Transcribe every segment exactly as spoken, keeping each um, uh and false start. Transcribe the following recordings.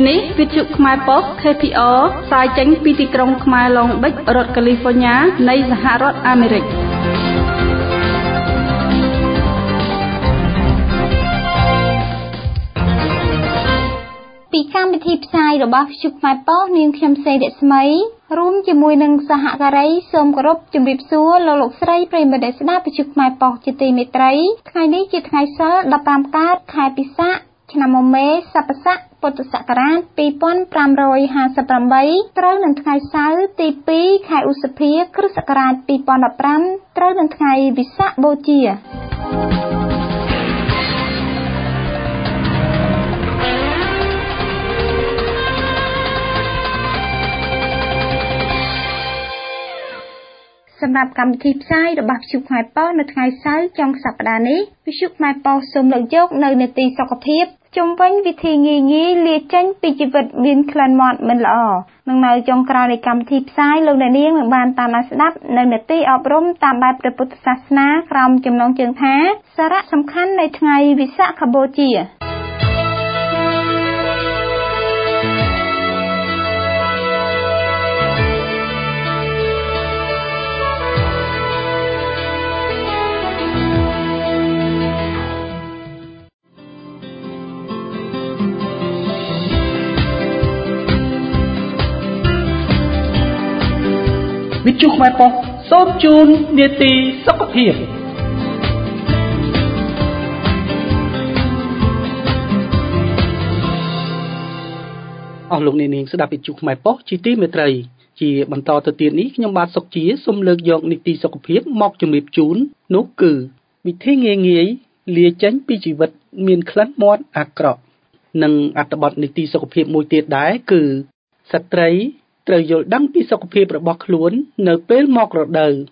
នេះវិទ្យុខ្មែរប៉ុស្តិ៍ K P R ផ្សាយចេញពីទីក្រុងខ្មែរ Long Beach រដ្ឋ California នៃសហរដ្ឋអាមេរិកពីកម្មវិធីផ្សាយរបស់វិទ្យុខ្មែរប៉ុស្តិ៍នាងខ្ញុំសេងរស្មីរួមជាមួយនឹងសហការីសូមគោរពជម្រាបសួរលោកលោកស្រីប្រិយមិត្តដែលស្ដាប់វិទ្យុខ្មែរប៉ុស្តិ៍ជាទីមេត្រីថ្ងៃនេះជាថ្ងៃសៅរ៍ដប់ប្រាំកើតខែពិសាខឆ្នាំមមេសប្បស័កពុទ្ធសករាជពីរពាន់ប្រាំរយហាសិបប្រាំបីត្រូវនឹងថ្ងៃសៅរ៍ទីពីរខែឧសភាគ្រិស្តសករាជពីរពាន់ដប់ប្រាំត្រូវនឹងថ្ងៃវិសាខបូជាសម្រាប់កម្មវិធីផ្សាយរបស់វិទ្យុខ្មែរប៉ុស្តិ៍នៅថ្ងៃសៅរ៍ចុងសប្តាហ៍នេះវិទ្យុខ្មែរប៉ុស្តិ៍សូមលើកយកនៅនីតិសុខភាពជុំវិញវិធីងាយងាយលាចេញពីជីវិតមានក្លិនមាត់មិនល្អនឹងនៅចុងក្រោយនៃកម្មវិធីផ្សាយលោកអ្នកនាងនឹងបានតាមដានស្ដាប់នៅនីតិអប់រំតាមបែបព្រះពុទ្ធសាសនាក្រោមចំណងជើងថាសារៈសំខាន់នៃថ្ងៃវិសាខបូជាវិទ្យុខ្មែរប៉ុស្តិ៍សូមជូននីតិសុខភាពអស់លោកអ្នកនាងស្ដាប់វិទ្យុខ្មែរប៉ុស្តិ៍ជាទីមេត្រីជាបន្តទៅទៀតនេះខ្ញុំបាទសុកជាសូមលើកយកនីតិសុខភាពមកជម្រាបជូននោះគឺវិធីងាយងាយលាចេញពីជីវិតមានក្លិនមាត់អាក្រក់និងអត្ថបទនីតិសុខភាពមួយទៀតដែរគឺស្ត្រីត្រូវយល់ដឹងពីសុខភាពរបស់ខ្លួននៅពេលមករដូវ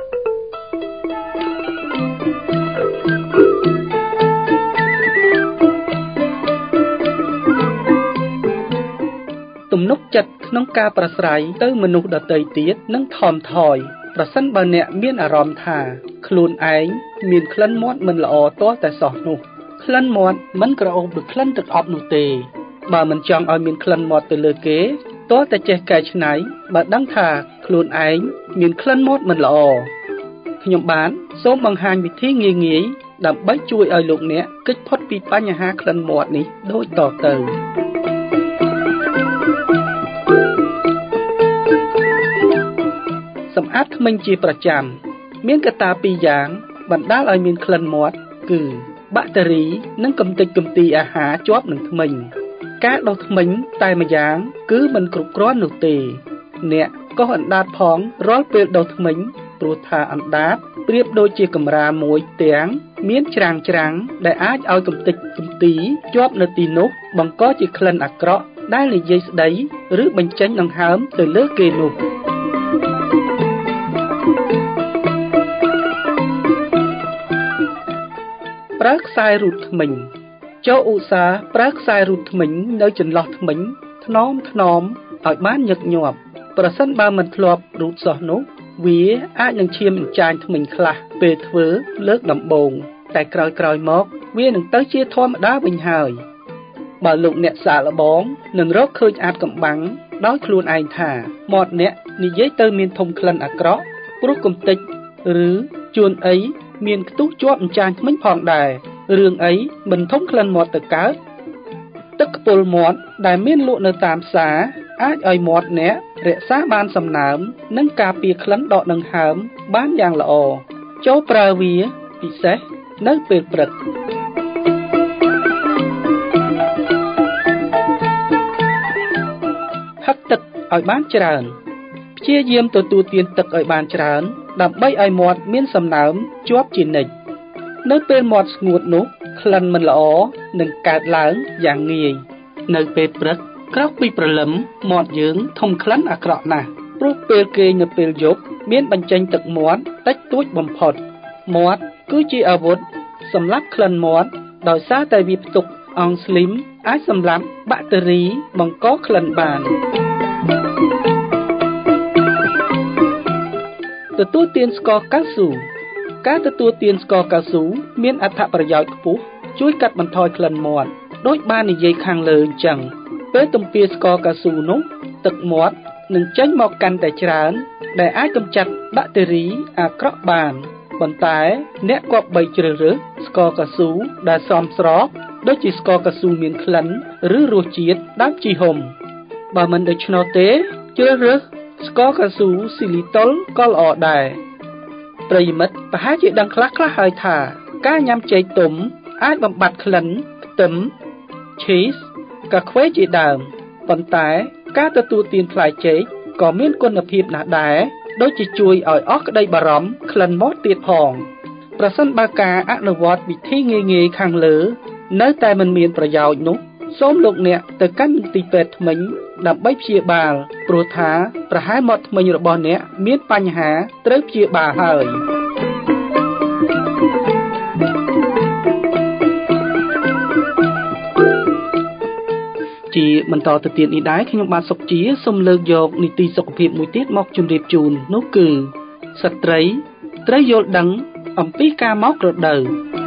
ទំនុកចិត្តក្នុងការប្រស្រ័យទៅមនុស្សដទៃទៀតនឹងថមថយប្រសិនបើអ្នកមានអារម្មណ៍ថាខ្លួនឯងមានក្លិនមាត់មិនល្អទាល់តែសោះនោះក្លិនមាត់មិនក្រអូបដូចក្លិនទឹកអប់នោះទេបើមិនចង់ឲ្យមានក្លិនមាត់ទៅលើគេតើតែចេះកែច្នៃបើដឹងថាខ្លួនឯងមានក្លិនមាត់មិនល្អខ្ញុំបានសូមបង្ហាញវិធីងាយងាយដើម្បីជួយឲ្យលោកអ្នកគេចផុតពីបញ្ហាក្លិនមាត់នេះដូចតទៅសម្អាតធ្មេញជាប្រចាំមានកត្តាពីរយ៉ាងបណ្ដាលឲ្យមានក្លិនមាត់គឺបាក់តេរីនិងកម្ទេចកម្ទីអាហារជាប់នឹងធ្មេញការដុសធ្មេញតែម្យ៉ាងគឺមិនគ្រប់គ្រាន់នោះទេអ្នកក៏អណ្ដាតផងរាល់ពេលដុសធ្មេញព្រោះថាអណ្ដាតប្រៀបដូចជាកម្រាលមួយទាំងមានច្រាំងច្រាំងដែលអាចឲ្យកម្ទេចកម្ទីជាប់នៅទីនោះបង្កជាក្លិនអាក្រក់ដែលនិយាយស្ដីឬបញ្ចេញដង្ហើមទៅលើគេនោះប្រើខ្សែរូតធ្មេញចូលឧស្សាហ៍ប្រើខ្សែរូតធ្មេញនៅចន្លោះធ្មេញថ្នមថ្នមឲ្យបានញឹកញាប់ប្រសិនបើមិនធ្លាប់រូតសោះនោះវាអាចនឹងឈាមអញ្ចាញធ្មេញខ្លះពេលធ្វើលើកដំបូងតែក្រោយក្រោយមកវានឹងទៅជាធម្មតាវិញហើយបើលោកអ្នកសាកល្បងនឹងរកឃើញអាចកំបាំងដោយខ្លួនឯងថាមាត់អ្នកនិយាយទៅមានធំក្លិនអាក្រក់ព្រោះកំទេចឬជួនអីមានខ្ទុះជាប់អញ្ចាញធ្មេញផងដែររឿងអីមិនធំក្លិនមាត់ទៅកើតទឹកខ្ពុលមាត់ដែលមានលក់នៅតាមផ្សារអាចឲ្យមាត់អ្នករក្សាបានសំណើមនិងការពារក្លិនដកដង្ហើមបានយ៉ាងល្អចូលប្រើវាពិសេសនៅពេលព្រឹកហឹកទឹកឲ្យបានច្រើនព្យាយាមទទួលទានទឹកឲ្យបានច្រើនដើម្បីឲ្យមាត់មានសំណើមជាប់ជានិច្ចនៅពេលមាត់ស្ងួតនោះក្លិនមិនល្អនឹងកើតឡើងយ៉ាងងាយនៅពេលព្រឹកក្រោកពីព្រលឹមមាត់យើងធំក្លិនអាក្រក់ណាស់ព្រោះពេលគេងនៅពេលយប់មានបញ្ចេញទឹកមាត់តិចតួចបំផុតមាត់គឺជាអាវុធសម្រាប់ក្លិនមាត់ដោយសារតែវាផ្ទុកអង់ស្លីមអាចសម្លាប់បាក់តេរីបង្កក្លិនបានទទួលទានស្ករកៅស៊ូការទទួលទានស្ករកៅស៊ូមានអត្ថប្រយោជន៍ខ្ពស់ជួយកាត់បន្ថយក្លិនមាត់ដូចបាននិយាយខាងលើអញ្ចឹងពេលទំពាស្ករកៅស៊ូនោះទឹកមាត់នឹងចេញមកកាន់តែច្រើនដែលអាចកម្ចាត់បាក់តេរីអាក្រក់បានប៉ុន្តែអ្នកគប្បីជ្រើសរើសស្ករកៅស៊ូដែលសមស្របដូចជាស្ករកៅស៊ូមានក្លិនឬរសជាតិដើមជីហុំបើមិនដូច្នោះទេជ្រើសរើសស្ករកៅស៊ូស៊ីលីតុលក៏ល្អដែរប្រិយមិត្តប្រហែលជាដឹងខ្លះៗហើយថាការញ៉ាំចេកទុំអាចបំបត្តិក្លិនខ្ទឹម cheese កាខ្វេជាដើមប៉ុន្តែការទទួលទានផ្លែចេកក៏មានគុណភាពណាស់ដែរដូចជាជួយឲ្យអស់ក្តីបារម្ភក្លិនមាត់ទៀតផងប្រសិនបើការអនុវត្តវិធីងាយៗខាងលើនៅតែមិនមានប្រយោជន៍នោះសូមលោកអ្នកទៅកាន់មន្ទីរពេទ្យធ្មេញដើម្បីព្យាបាលព្រោះថាប្រហែលមាត់ធ្មេញរបស់អ្នកមានបញ្ហាត្រូវព្យាបាលហើយជាបន្តទៅទៀតនេះដែរខ្ញុំបាទសុកជាសូមលើកយកនីតិសុខភាពមួយទៀតមកជម្រាបជូននោះគឺស្ត្រីត្រូវយល់ដឹងអំពីការមករដូវ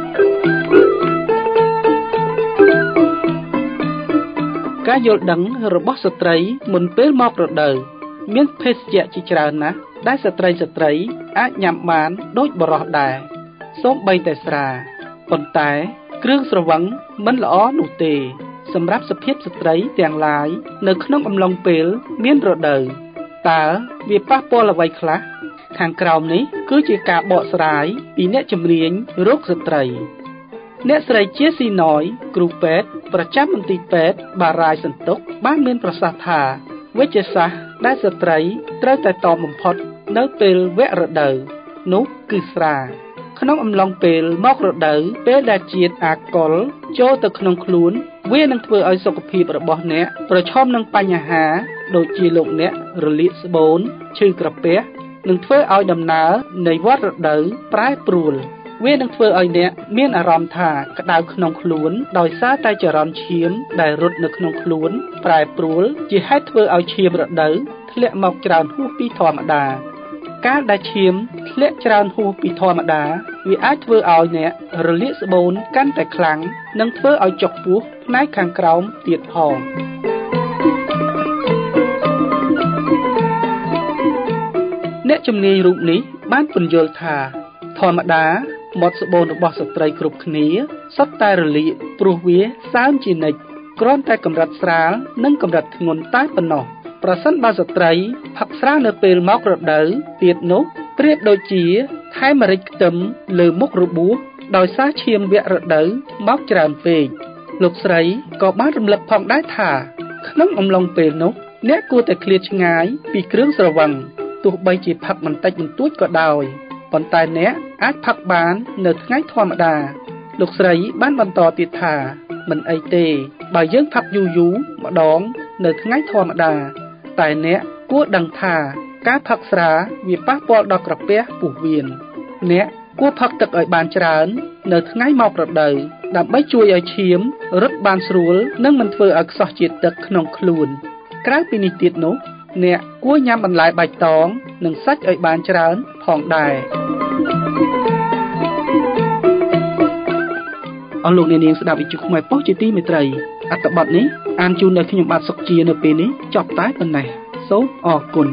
ការយល់ដឹងរបស់ស្ត្រីមុនពេលមករដូវមានភេសជ្ជៈជាច្រើនណាស់ដែលស្ត្រីស្ត្រីអាចញ៉ាំបានដូចបុរសដែរសូម្បីតែស្រាប៉ុន្តែគ្រឿងស្រវឹងមិនល្អនោះទេសម្រាប់សភាពស្ត្រីទាំងឡាយនៅក្នុងអំឡុងពេលមានរដូវតើវាប៉ះពាល់អ្វីខ្លះខាងក្រោមនេះគឺជាការបកស្រាយពីអ្នកជំនាញរោគស្ត្រីអ្នកស្រីជាស៊ីណយគ្រូពេទ្យប្រចាំមន្ទីរពេទ្យបារាយសន្ទុកបានមានប្រសាសន៍ថាវេជ្ជសាស្ត្រដែលស្ត្រីត្រូវតែតបបំផុតនៅពេលវគ្គរដូវនោះគឺស្រាក្នុងអំឡុងពេលមករដូវពេលដែលជាតិអាល់កុលចូលទៅក្នុងខ្លួនវានឹងធ្វើឲ្យសុខភាពរបស់អ្នកប្រឈមនឹងបញ្ហាដូចជាលោកអ្នករលាកស្បូនឈឺក្រពះនឹងធ្វើឲ្យដំណើរនៃវដ្តរដូវប្រែប្រួលវានឹងធ្វើឲ្យអ្នកមានអារម្មណ៍ថាក្តៅក្នុងខ្លួនដោយសារតែចរន្តឈាមដែលរត់នៅក្នុងខ្លួនប្រែប្រួលជាហេតុធ្វើឲ្យឈាមរដូវធ្លាក់មកច្រើនហួសពីធម្មតាការដែលឈាមធ្លាក់ច្រើនហួសពីធម្មតាវាអាចធ្វើឲ្យអ្នករលាកស្បូនកាន់តែខ្លាំងនិងធ្វើឲ្យចុកពោះផ្នែកខាងក្រោមទៀតផងអ្នកជំនាញរូបនេះបានពន្យល់ថាធម្មតាមាត់ស្បូនរបស់ស្ត្រីគ្រប់គ្នាសុទ្ធតែរលាកព្រោះវាសើមជានិច្ចគ្រាន់តែកម្រិតស្រាលនិងកម្រិតធ្ងន់តែប៉ុណ្ណោះប្រសិនបើស្ត្រីផឹកស្រានៅពេលមករដូវទៀតនោះប្រៀបដូចជាថែមម្រេចខ្ទឹមលើមុខរបួសដោយសារឈាមវគ្គរដូវមកច្រើនពេកលោកស្រីក៏បានរំលឹកផងដែរថាក្នុងអំឡុងពេលនោះអ្នកគួរតែឃ្លាតឆ្ងាយពីគ្រឿងស្រវឹងទោះបីជាផឹកបន្តិចបន្តួចក៏ដោយប៉ុន្តែអ្នកអាចផឹកបាននៅថ្ងៃធម្មតាលោកស្រីបានបន្តទៀតថាមិនអីទេបើយើងផឹកយូរយូរម្ដងនៅថ្ងៃធម្មតាតែអ្នកគួរដឹងថាការផឹកស្រាវាប៉ះពាល់ដល់ក្រពះពោះវៀនអ្នកគួរផឹកទឹកឲ្យបានច្រើននៅថ្ងៃមករដូវដើម្បីជួយឲ្យឈាមរត់បានស្រួលនិងមិនធ្វើឲ្យខ្សោះជាតិទឹកក្នុងខ្លួនក្រៅពីនេះទៀតនោះអ្នកគួរញ៉ាំបន្លែបៃតងនិងសាច់ឲ្យបានច្រើនផងដែរអស់លោកអ្នកនាងស្ដាប់វិទ្យុខ្មែរប៉ុស្តិ៍ជាទីមេត្រីអត្ថបទនេះអានជូនដល់ខ្ញុំបាទសុកជានៅពេលនេះចប់តែប៉ុណ្ណេះសូមអរគុណ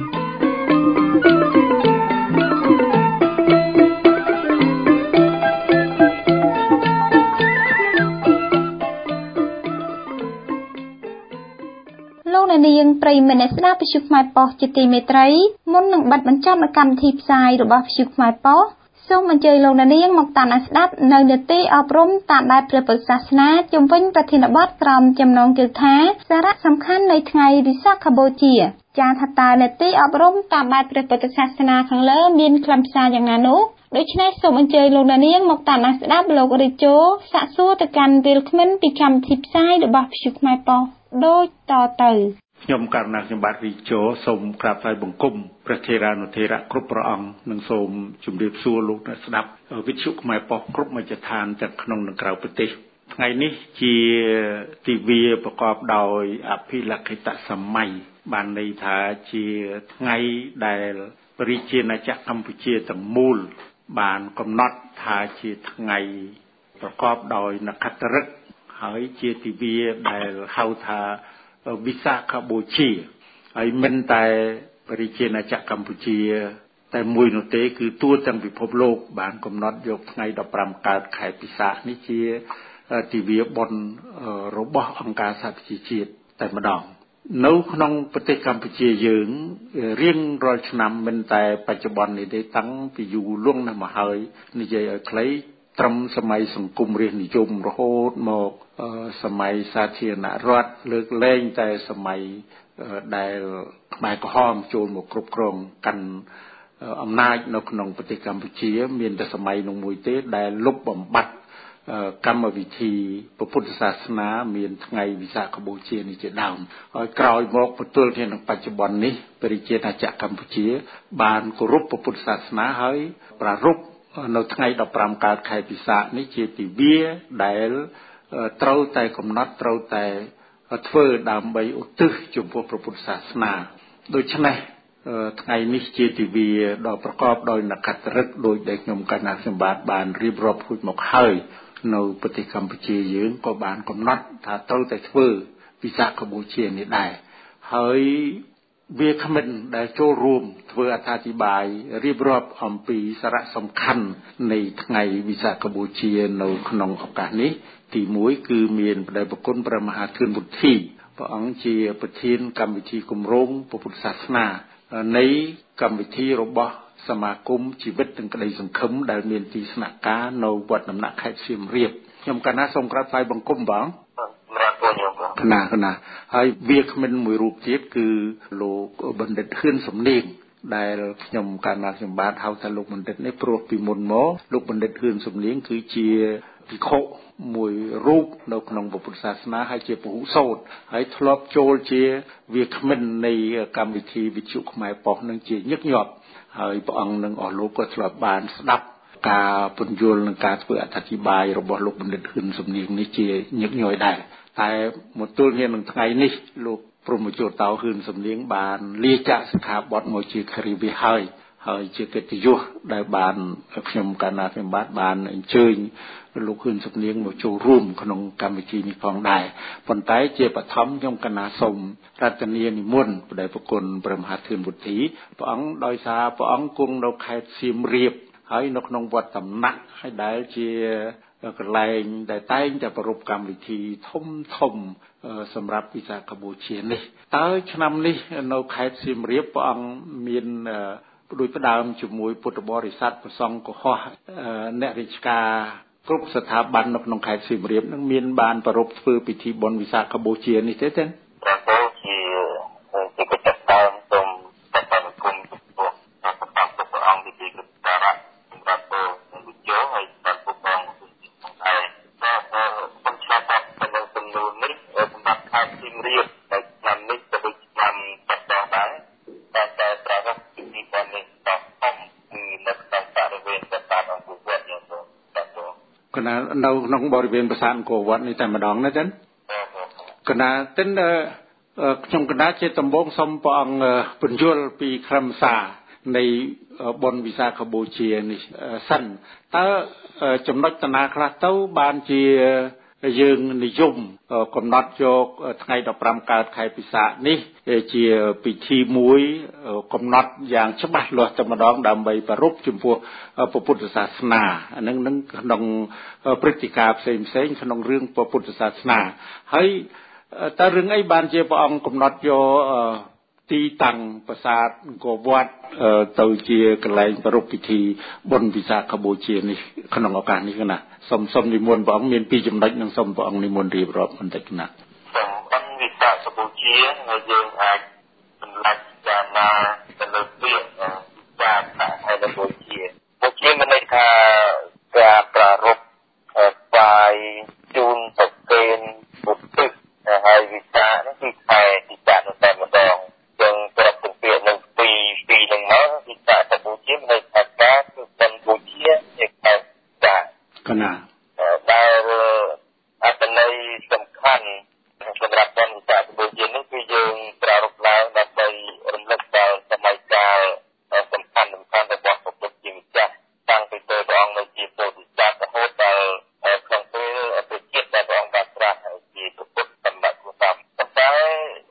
លោកអ្នកនាងប្រិយមិត្តអ្នកស្ដាប់វិទ្យុខ្មែរប៉ុស្តិ៍ជាទីមេត្រីមុននឹងបិទបញ្ចប់កម្មវិធីផ្សាយរបស់វិទ្យុខ្មែរប៉ុស្តិ៍សូមអញ្ជើញលោកអ្នកនាងមកតាមដានស្ដាប់នៅនេតិអប់រំតាមបែបព្រះពុទ្ធសាសនាជុំវិញប្រធានបទក្រមចំណងជើងថាសារៈសំខាន់នៃថ្ងៃវិសាខបូជាចាថាតើនេតិអប់រំតាមបែបព្រះពុទ្ធសាសនាខាងលើមានខ្លឹមសារយ៉ាងណានោះដូច្នេះសូមអញ្ជើញលោកអ្នកនាងមកតាមដានស្ដាប់លោករាជោសាកសួរទៅកាន់ពេលគ្មិនពីកម្មវិធីផ្សាយរបស់វិទ្យុខ្មែរប៉ុស្តិ៍ដូចតទៅខ្ញុំករណីខ្ញុំបាទរីជោសូមក្រាបថ្វាយបង្គំព្រះថេរានុថេរៈគ្រប់ព្រះអង្គនិងសូមជម្រាបសួរលោកអ្នកស្ដាប់វិទ្យុខ្មែរប៉ុស្តិ៍គ្រប់មជ្ឈដ្ឋានទាំងក្នុងនិងក្រៅប្រទេសថ្ងៃនេះជាទិវាប្រកបដោយអភិលក្ខិតសម័យបានន័យថាជាថ្ងៃដែលរាជាណាចក្រកម្ពុជាទាំងមូលបានកំណត់ថាជាថ្ងៃប្រកបដោយនក្ខត្តឫក្សហើយជាទិវាដែលហៅថាវិសាខបូជាហើយមិនតែប្រជាជាតិអាចារ្យកម្ពុជាតែមួយនោះទេគឺទូទាំងពិភពលោកបានកំណត់យកថ្ងៃដប់ប្រាំកើតខែពិសាខនេះជាទិវាបុណ្យរបស់អង្គការសហប្រជាជាតិតែម្ដងនៅក្នុងប្រទេសកម្ពុជាយើងរៀងរាល់ឆ្នាំមិនតែបច្ចុប្បន្ននេះទេតាំងពីយូរលង់ណាស់មកហើយនិយាយឲ្យខ្លីត្រឹមសម័យសង្គមរាស្ត្រនិយមរហូតមកសម័យសាធារណរដ្ឋលើកលែងតែសម័យដែលខ្មែរក្រហមចូលមកគ្រប់គ្រងកាន់អំណាចនៅក្នុងប្រទេសកម្ពុជាមានតែសម័យនោះមួយទេដែលលុបបំបាត់កម្មវិធីពុទ្ធសាសនាមានថ្ងៃវិសាខបូជានេះជាដើមហើយក្រោយមកបន្ទល់គ្នានឹងបច្ចុប្បន្ននេះប្រជាជាតិអាចារ្យកម្ពុជាបានគោរពពុទ្ធសាសនាហើយប្រារព្ធនៅថ្ងៃដប់ប្រាំកើតខែពិសាខនេះជាទិវាដែលត្រូវតែកំណត់ត្រូវតែធ្វើដើម្បីឧទ្ទិសចំពោះព្រះពុទ្ធសាសនាដូច្នេះថ្ងៃនេះជាទិវាដ៏ប្រកបដោយនក្ខត្តឫក្សដោយដែលខ្ញុំកណ្ណាសម្បត្តិបានរៀបរាប់រួចមកហើយនៅប្រទេសកម្ពុជាយើងក៏បានកំណត់ថាត្រូវតែធ្វើវិសាខបូជានេះដែរហើយវាគ្មិនដែលចូលរួមធ្វើអត្ថាធិប្បាយរៀបរាប់អំពីសារៈសំខាន់នៃថ្ងៃវិសាខបូជានៅក្នុងឱកាសនេះទីមួយគឺមានព្រះប្រគុណព្រះមហាធឿនវុទ្ធីព្រះអង្គជាប្រធានកម្មវិធីគម្រោងពុទ្ធសាសនានៃកម្មវិធីរបស់សមាគមជីវិតនិងក្តីសង្ឃឹមដែលមានទីស្នាក់ការនៅវត្តដំណាក់ខេត្តសៀមរាបខ្ញុំកណាសូមក្រាបថ្វាយបង្គំបងកណាកណាហើយវាគ្មិនមួយរូបទៀតគឺលោកបណ្ឌិតហ៊ឿនសំនៀងដែលខ្ញុំកណាសម្បត្តិហៅថាលោកបណ្ឌិតនេះព្រោះពីមុនមកលោកបណ្ឌិតហ៊ឿនសំនៀងគឺជាភិក្ខុមួយរូបនៅក្នុងពុទ្ធសាសនាហើយជាពហុសោតហើយធ្លាប់ចូលជាវាគ្មិននៃកម្មវិធីវិទ្យុខ្មែរប៉ុស្តិ៍នឹងជាញឹកញាប់ហើយព្រះអង្គនឹងអស់លោកក៏ធ្លាប់បានស្ដាប់ការពន្យល់និងការធ្វើអត្ថាធិប្បាយរបស់លោកបណ្ឌិតហ៊ឿនសំនៀងនេះជាញឹកញាប់ដែរតែមកទល់គ្នានឹងថ្ងៃនេះលោកព្រហ្មជោតោហ៊ឿនសំនៀងបានលាចាកសិក្ខាបទមកជាខរិវិហើយហើយជាកិត្តិយសដែលបានខ្ញុំកណ្ណាសម្បត្តិបានអញ្ជើញលោកហ៊ឿនសំនៀងមកចូលរួមក្នុងកម្មវិធីនេះផងដែរប៉ុន្តែជាបឋមខ្ញុំកណ្ណាសូមរតនានិមន្តព្រះប្រគុណព្រះមហាធឿនវុទ្ធីព្រះអង្គដោយសារព្រះអង្គគង់នៅខេត្តសៀមរាបហើយនៅក្នុងវត្តដំណាក់ហើយដែលជាកន្លែងដែលតែងតែប្រារព្ធកម្មវិធីធំធំសម្រាប់វិសាខបូជានេះតើឆ្នាំនេះនៅខេត្តសៀមរាបព្រះអង្គមានដោយផ្ដើមជាមួយពុទ្ធបរិស័ទប្រសង់កុហកអ្នករាជការគ្រប់ស្ថាប័ននៅក្នុងខេត្តសៀមរាបនឹងមានបានប្រារព្ធធ្វើពិធីបុណ្យវិសាខបូជានេះទេទេព្រះគោជាជាកិច្ចការសូមបដិបត្តិគុំចំពោះព្រះពុទ្ធព្រះអង្គទីគិតសារៈសម្រាប់នឹងវិជ្ជាហើយបានពុទ្ធអង្គហើយតែខ្ញុំឆ្លងកាត់ទៅនឹងចំនួននេះសម្រាប់ខេត្តសៀមរាបតែឆ្នាំនេះក៏ដូចឆ្នាំបច្ចុប្បន្នដែរតែតែប្រារព្ធពិធីបុណ្យនេះតធំគឺនៅក្នុងបរិវេណប្រាសាទអង្គរវត្តយ៉ាងទៅកណានៅក្នុងបរិវេណប្រាសាទអង្គរវត្តនេះតែម្ដងណាចឹងកណាទិនខ្ញុំកណាជាដំបងសូមព្រះអង្គពន្យល់ពីខ្លឹមសារនៃបុណ្យវិសាខបូជានេះសិនតើចំណុចតាណាខ្លះទៅបានជាយើងនិយមកំណត់យកថ្ងៃដប់ប្រាំកើតខែពិសាខនេះជាពិធីមួយកំណត់យ៉ាងច្បាស់លាស់តែម្ដងដើម្បីប្រារព្ធចំពោះព្រះពុទ្ធសាសនាអានឹងនឹងក្នុងព្រឹត្តិការណ៍ផ្សេងផ្សេងក្នុងរឿងព្រះពុទ្ធសាសនាហើយតើរឿងអីបានជាព្រះអង្គកំណត់យកទីតាំងប្រាសាទអង្គរវត្តទៅជាកន្លែងប្រារព្ធពិធីបុណ្យវិសាខបូជានេះក្នុងឱកាសនេះណាសូមសូមនិមន្តព្រះអង្គមានពីរចំណុចនឹងសូមព្រះអង្គនិមន្តរៀបរាប់បន្តិចណាបុណ្យវិសាខបូជាហើយយើងអាចសម្លាច់ចាណាទៅលើពាក្យចាហើយបូជាបូជាមានន័យថាការប្រារព្ធបាយជូនប្រគេនពុទ្ធហើយវិសាខនេះគឺខែពិសាខនោះតែម្ដងយើងប្រាប់ពីពាក្យនឹងពីរពីរនឹងមកវិសាខបូជាមានន័យថាការគឺបុណ្យបូជាជាខែចាកណាដែលអត្ថន័យសំខាន់សម្រាប់បុណ្យវិសាខបូជានេះគឺយើងប្រារព្ធឡើងដើម្បីរំលឹកដល់សម័យកាលសំខាន់សំខាន់របស់ព្រះពុទ្ធជាម្ចាស់តាំងពីពេលព្រះអង្គនៅជាពោធិសត្វរហូតដល់ក្នុងពេលប្រជាជាតិដែលព្រះអង្គបានត្រាស់ជាពុទ្ធសម្បត្តិគូតាមប៉ុន្តែ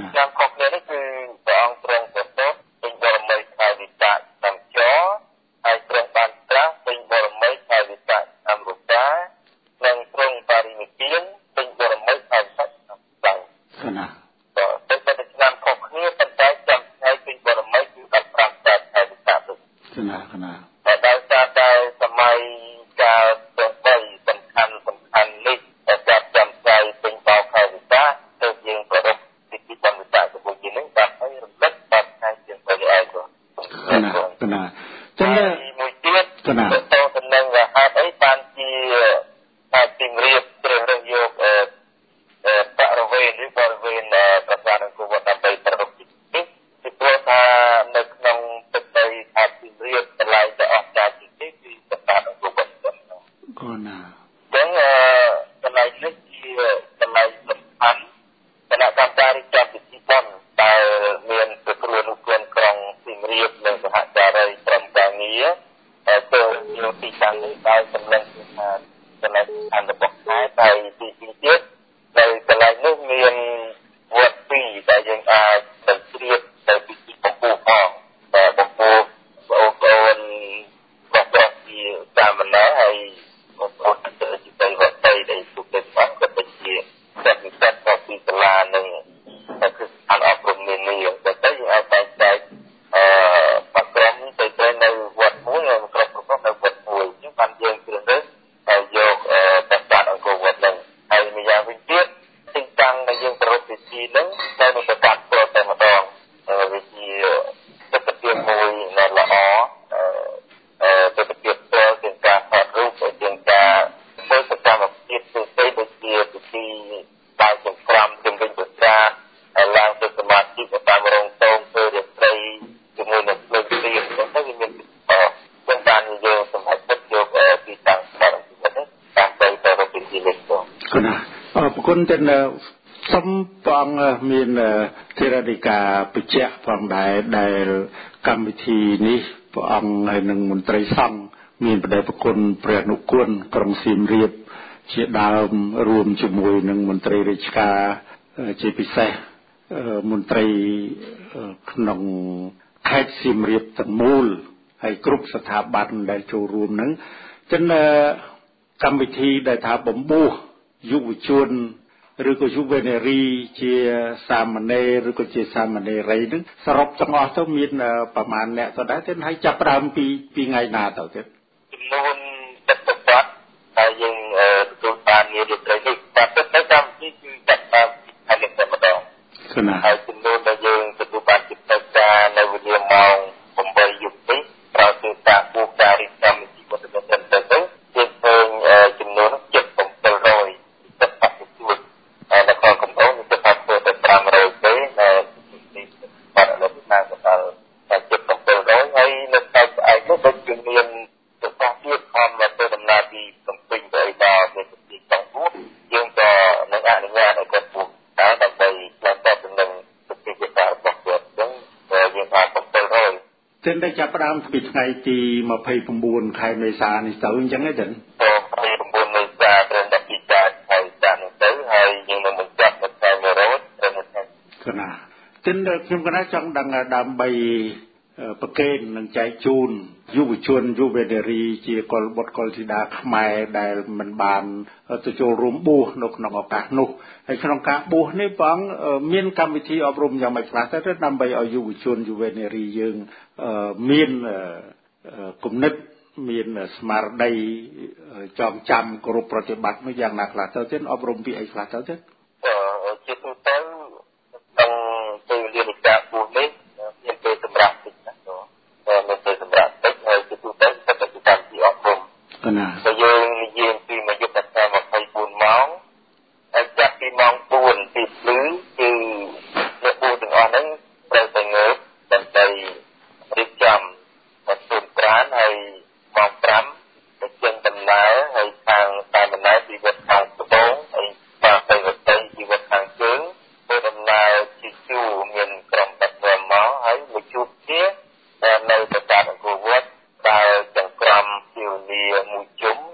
ចាំខុសគ្នានេះគឺព្រះអង្គទ្រង់ប្រសូតពេញបរមីខែវិសាខឆ្នាំចហើយទ្រង់បានត្រាស់ពេញបរមីខែវិសាខឆ្នាំរកានិងទ្រង់បរិនិព្វានពេញបរមីខែវិសាខឆ្នាំស្លាញ់ណាតែតែឆ្នាំខុសគ្នាប៉ុន្តែចាំថ្ងៃពេញបរមីគឺដប់ប្រាំខែវិសាខទៅណាណាតែដោយសារតែសម័យកាលទាំងបីសំខាន់សំខាន់នេះតែចាប់ចាំថ្ងៃពេញបោខែវិសាខទៅយើងប្ររពពិធីបុណ្យវិសាខរបស់យើងនេះបានឲ្យរំលឹកដល់ថ្ងៃជាព្រះឯកណាណាចឹងមួយទៀតទៅទៅនឹងហេតុអីបានជាតែទីរៀបជ្រើសរើសយកអឺបរិវេណឬបរិវេណប្រាសាទអង្គរវត្តដើម្បីប្ររពពិធីនេះគឺព្រោះថានៅក្នុងទឹកដីខេត្តទីរៀបកន្លែងដែលអស្ចារ្យជាងនេះគឺប្រាសាទអង្គរវត្តហ្នឹងក៏ណាចឹងកន្លែងនេះជាកន្លែងសំខាន់គណៈកម្មការរៀបចំពិធីបុណ្យដែលមានព្រះគ្រូអនុគុណក្រុងសៀមរាបនិងសហការីក្រុមការងារតែចូលយកទីតាំងនេះដោយសម្លឹងថាកន្លែងសំខាន់របស់ខ្មែរតែទីទីទៀតនៅកន្លែងនេះមានវត្តពីរដែលយើងអាចទៅជ្រាបទៅពិធីបំពោះផងតែបំពោះបងប្អូនបងប្អូនជាសាមណេរហើយបងប្អូនទៅជាទៅវត្តទៅដែលទុកទៅផងក៏ទៅជាតែពិសេសក៏ពីសាលានឹងតែគឺអត់អប់រំនានាតែទៅយើងអាចតែតែអឺបាក់ក្រុមទៅទៅនៅវត្តមួយហើយក្រុមប្រកបនៅវត្តមួយជាងបានយើងជ្រើសរើសហើយយកប្រាសាទអង្គរវត្តនឹងហើយម្យ៉ាងវិញទៀតទីតាំងដែលយើងប្រពៃពិធីនឹងនៅនៅប្រាសាទព្រោះតែម្ដងវាជាទស្សនវិជ្ជាមួយនៅល្អអឺទស្សនវិជ្ជាទាំងការថតរូបហើយទាំងការធ្វើសកម្មភាពផ្សេងៗដូចជាពិធីបាយចង្ក្រាំជំរុញប្រាសាទហើយឡើងទៅសមាធិតាមរងតោងធ្វើរាត្រីជាមួយនឹងភ្លើងទៀនទៅវាមានអឺចំបានយើងសម្រាប់ពុតយកទីតាំងរបស់នេះតាមទៅទៅពិធីនេះទៅគណៈអរគុណទាំងសំបងមានធរណីកាបញ្ជាក់ផងដែរដែលកម្មវិធីនេះព្រះអង្គហើយនឹងមន្ត្រីសង្ឃមានបដិប្រគុណព្រះអនុគុណក្រុងសៀមរាបជាដើមរួមជាមួយនឹងមន្ត្រីរាជការជាពិសេសមន្ត្រីក្នុងខេត្តសៀមរាបទាំងមូលហើយគ្រប់ស្ថាប័នដែលចូលរួមនឹងចឹងកម្មវិធីដែលថាបំពោះយុវជនឬក៏យុវនារីជាសាមណេរឬក៏ជាសាមណេរីនឹងសរុបទាំងអស់ទៅមានប្រមាណអ្នកទៅដែរទេហើយចាប់ផ្ដើមពីពីថ្ងៃណាទៅទៀតចំនួនសិបប្រវត្តិហើយយើងទទួលបាននារីត្រីនេះតែពិតទៅកម្មវិធីគឺចាប់ផ្ដើមពីខែនេះតែម្ដងហើយចំនួនដែលយើងទទួលបានជាផ្នែកការនៅវេលាម៉ោងប្រាំបីយប់នេះត្រូវធ្វើការបួសការរៀបចំពិធីបុណ្យទៅទៅទៅយើងឃើញចំនួនជិតbảy trămសិបបច្ចុប្បន្នហើយនៅក្នុងកំពង់គឺថាធ្វើទៅប្រាំរយទេនៅទីបាត់លើខាងដល់តែជិតbảy trămហើយនៅតែស្អែកនោះដូចជាមានប្រកាសទៀតខំទៅដំណើរពីកំពេញទៅដល់មានពិធីចង់បួសយើងក៏នឹងអនុញ្ញាតឲ្យគាត់បួសតែដើម្បីឡើងទៅនឹងពិធីវិសារបស់គាត់អញ្ចឹងយើងថាbảy trăm ចឹងតែចាប់ផ្ដើមពីថ្ងៃទីยี่สิบเก้าខែមេសានេះទៅអញ្ចឹងទេចឹងยี่สิบเก้าមេសាត្រឹមតែពីខែខែសានេះទៅហើយយើងនឹងបញ្ចប់នៅខែមរោចត្រឹមតែគណៈចឹងខ្ញុំគណៈចង់ដឹងដើម្បីប្រកេននិងចែកជូនយុវជនយុវនារីជាកុលបុត្រកុលធីតាខ្មែរដែលមិនបានទៅចូលរួមបួសនៅក្នុងឱកាសនោះហើយក្នុងការបួសនេះបងមានកម្មវិធីអប់រំយ៉ាងម៉េចខ្លះទៅដើម្បីឲ្យយុវជនយុវនារីយើងមានគំនិតមានស្មារតីចងចាំគោរពប្រតិបត្តិនោះយ៉ាងណាខ្លះទៅទៀតអប់រំពីអីខ្លះទៅទៀតជាទូទៅក្នុងពេលវេលានៃការបួសនេះមានពេលសម្រាប់តិចណាស់ទៅមានពេលសម្រាប់តិចហើយជាទូទៅតែទៅកម្មវិធីអប់រំណាតែយើងនិយាយពីមួយយប់តែยี่สิบสี่ម៉ោងហើយចាប់ពីម៉ោងbốnពីភ្លឺគឺអ្នកបួសទាំងអស់ហ្នឹងត្រូវតែងើបដើម្បីរៀបចំទទួលប្រានហើយម៉ោងfiveទៅចេញដំណើរហើយខាងតែដំណើរពីវត្តខាងត្បូងហើយបាទទៅវត្តពីវត្តខាងជើងធ្វើដំណើរជាជួរមានក្រុមដឹកនាំមកហើយមកជួបគ្នានៅប្រាសាទអង្គរវត្តដែលចង្ក្រាំជាវេលាមួយជុំ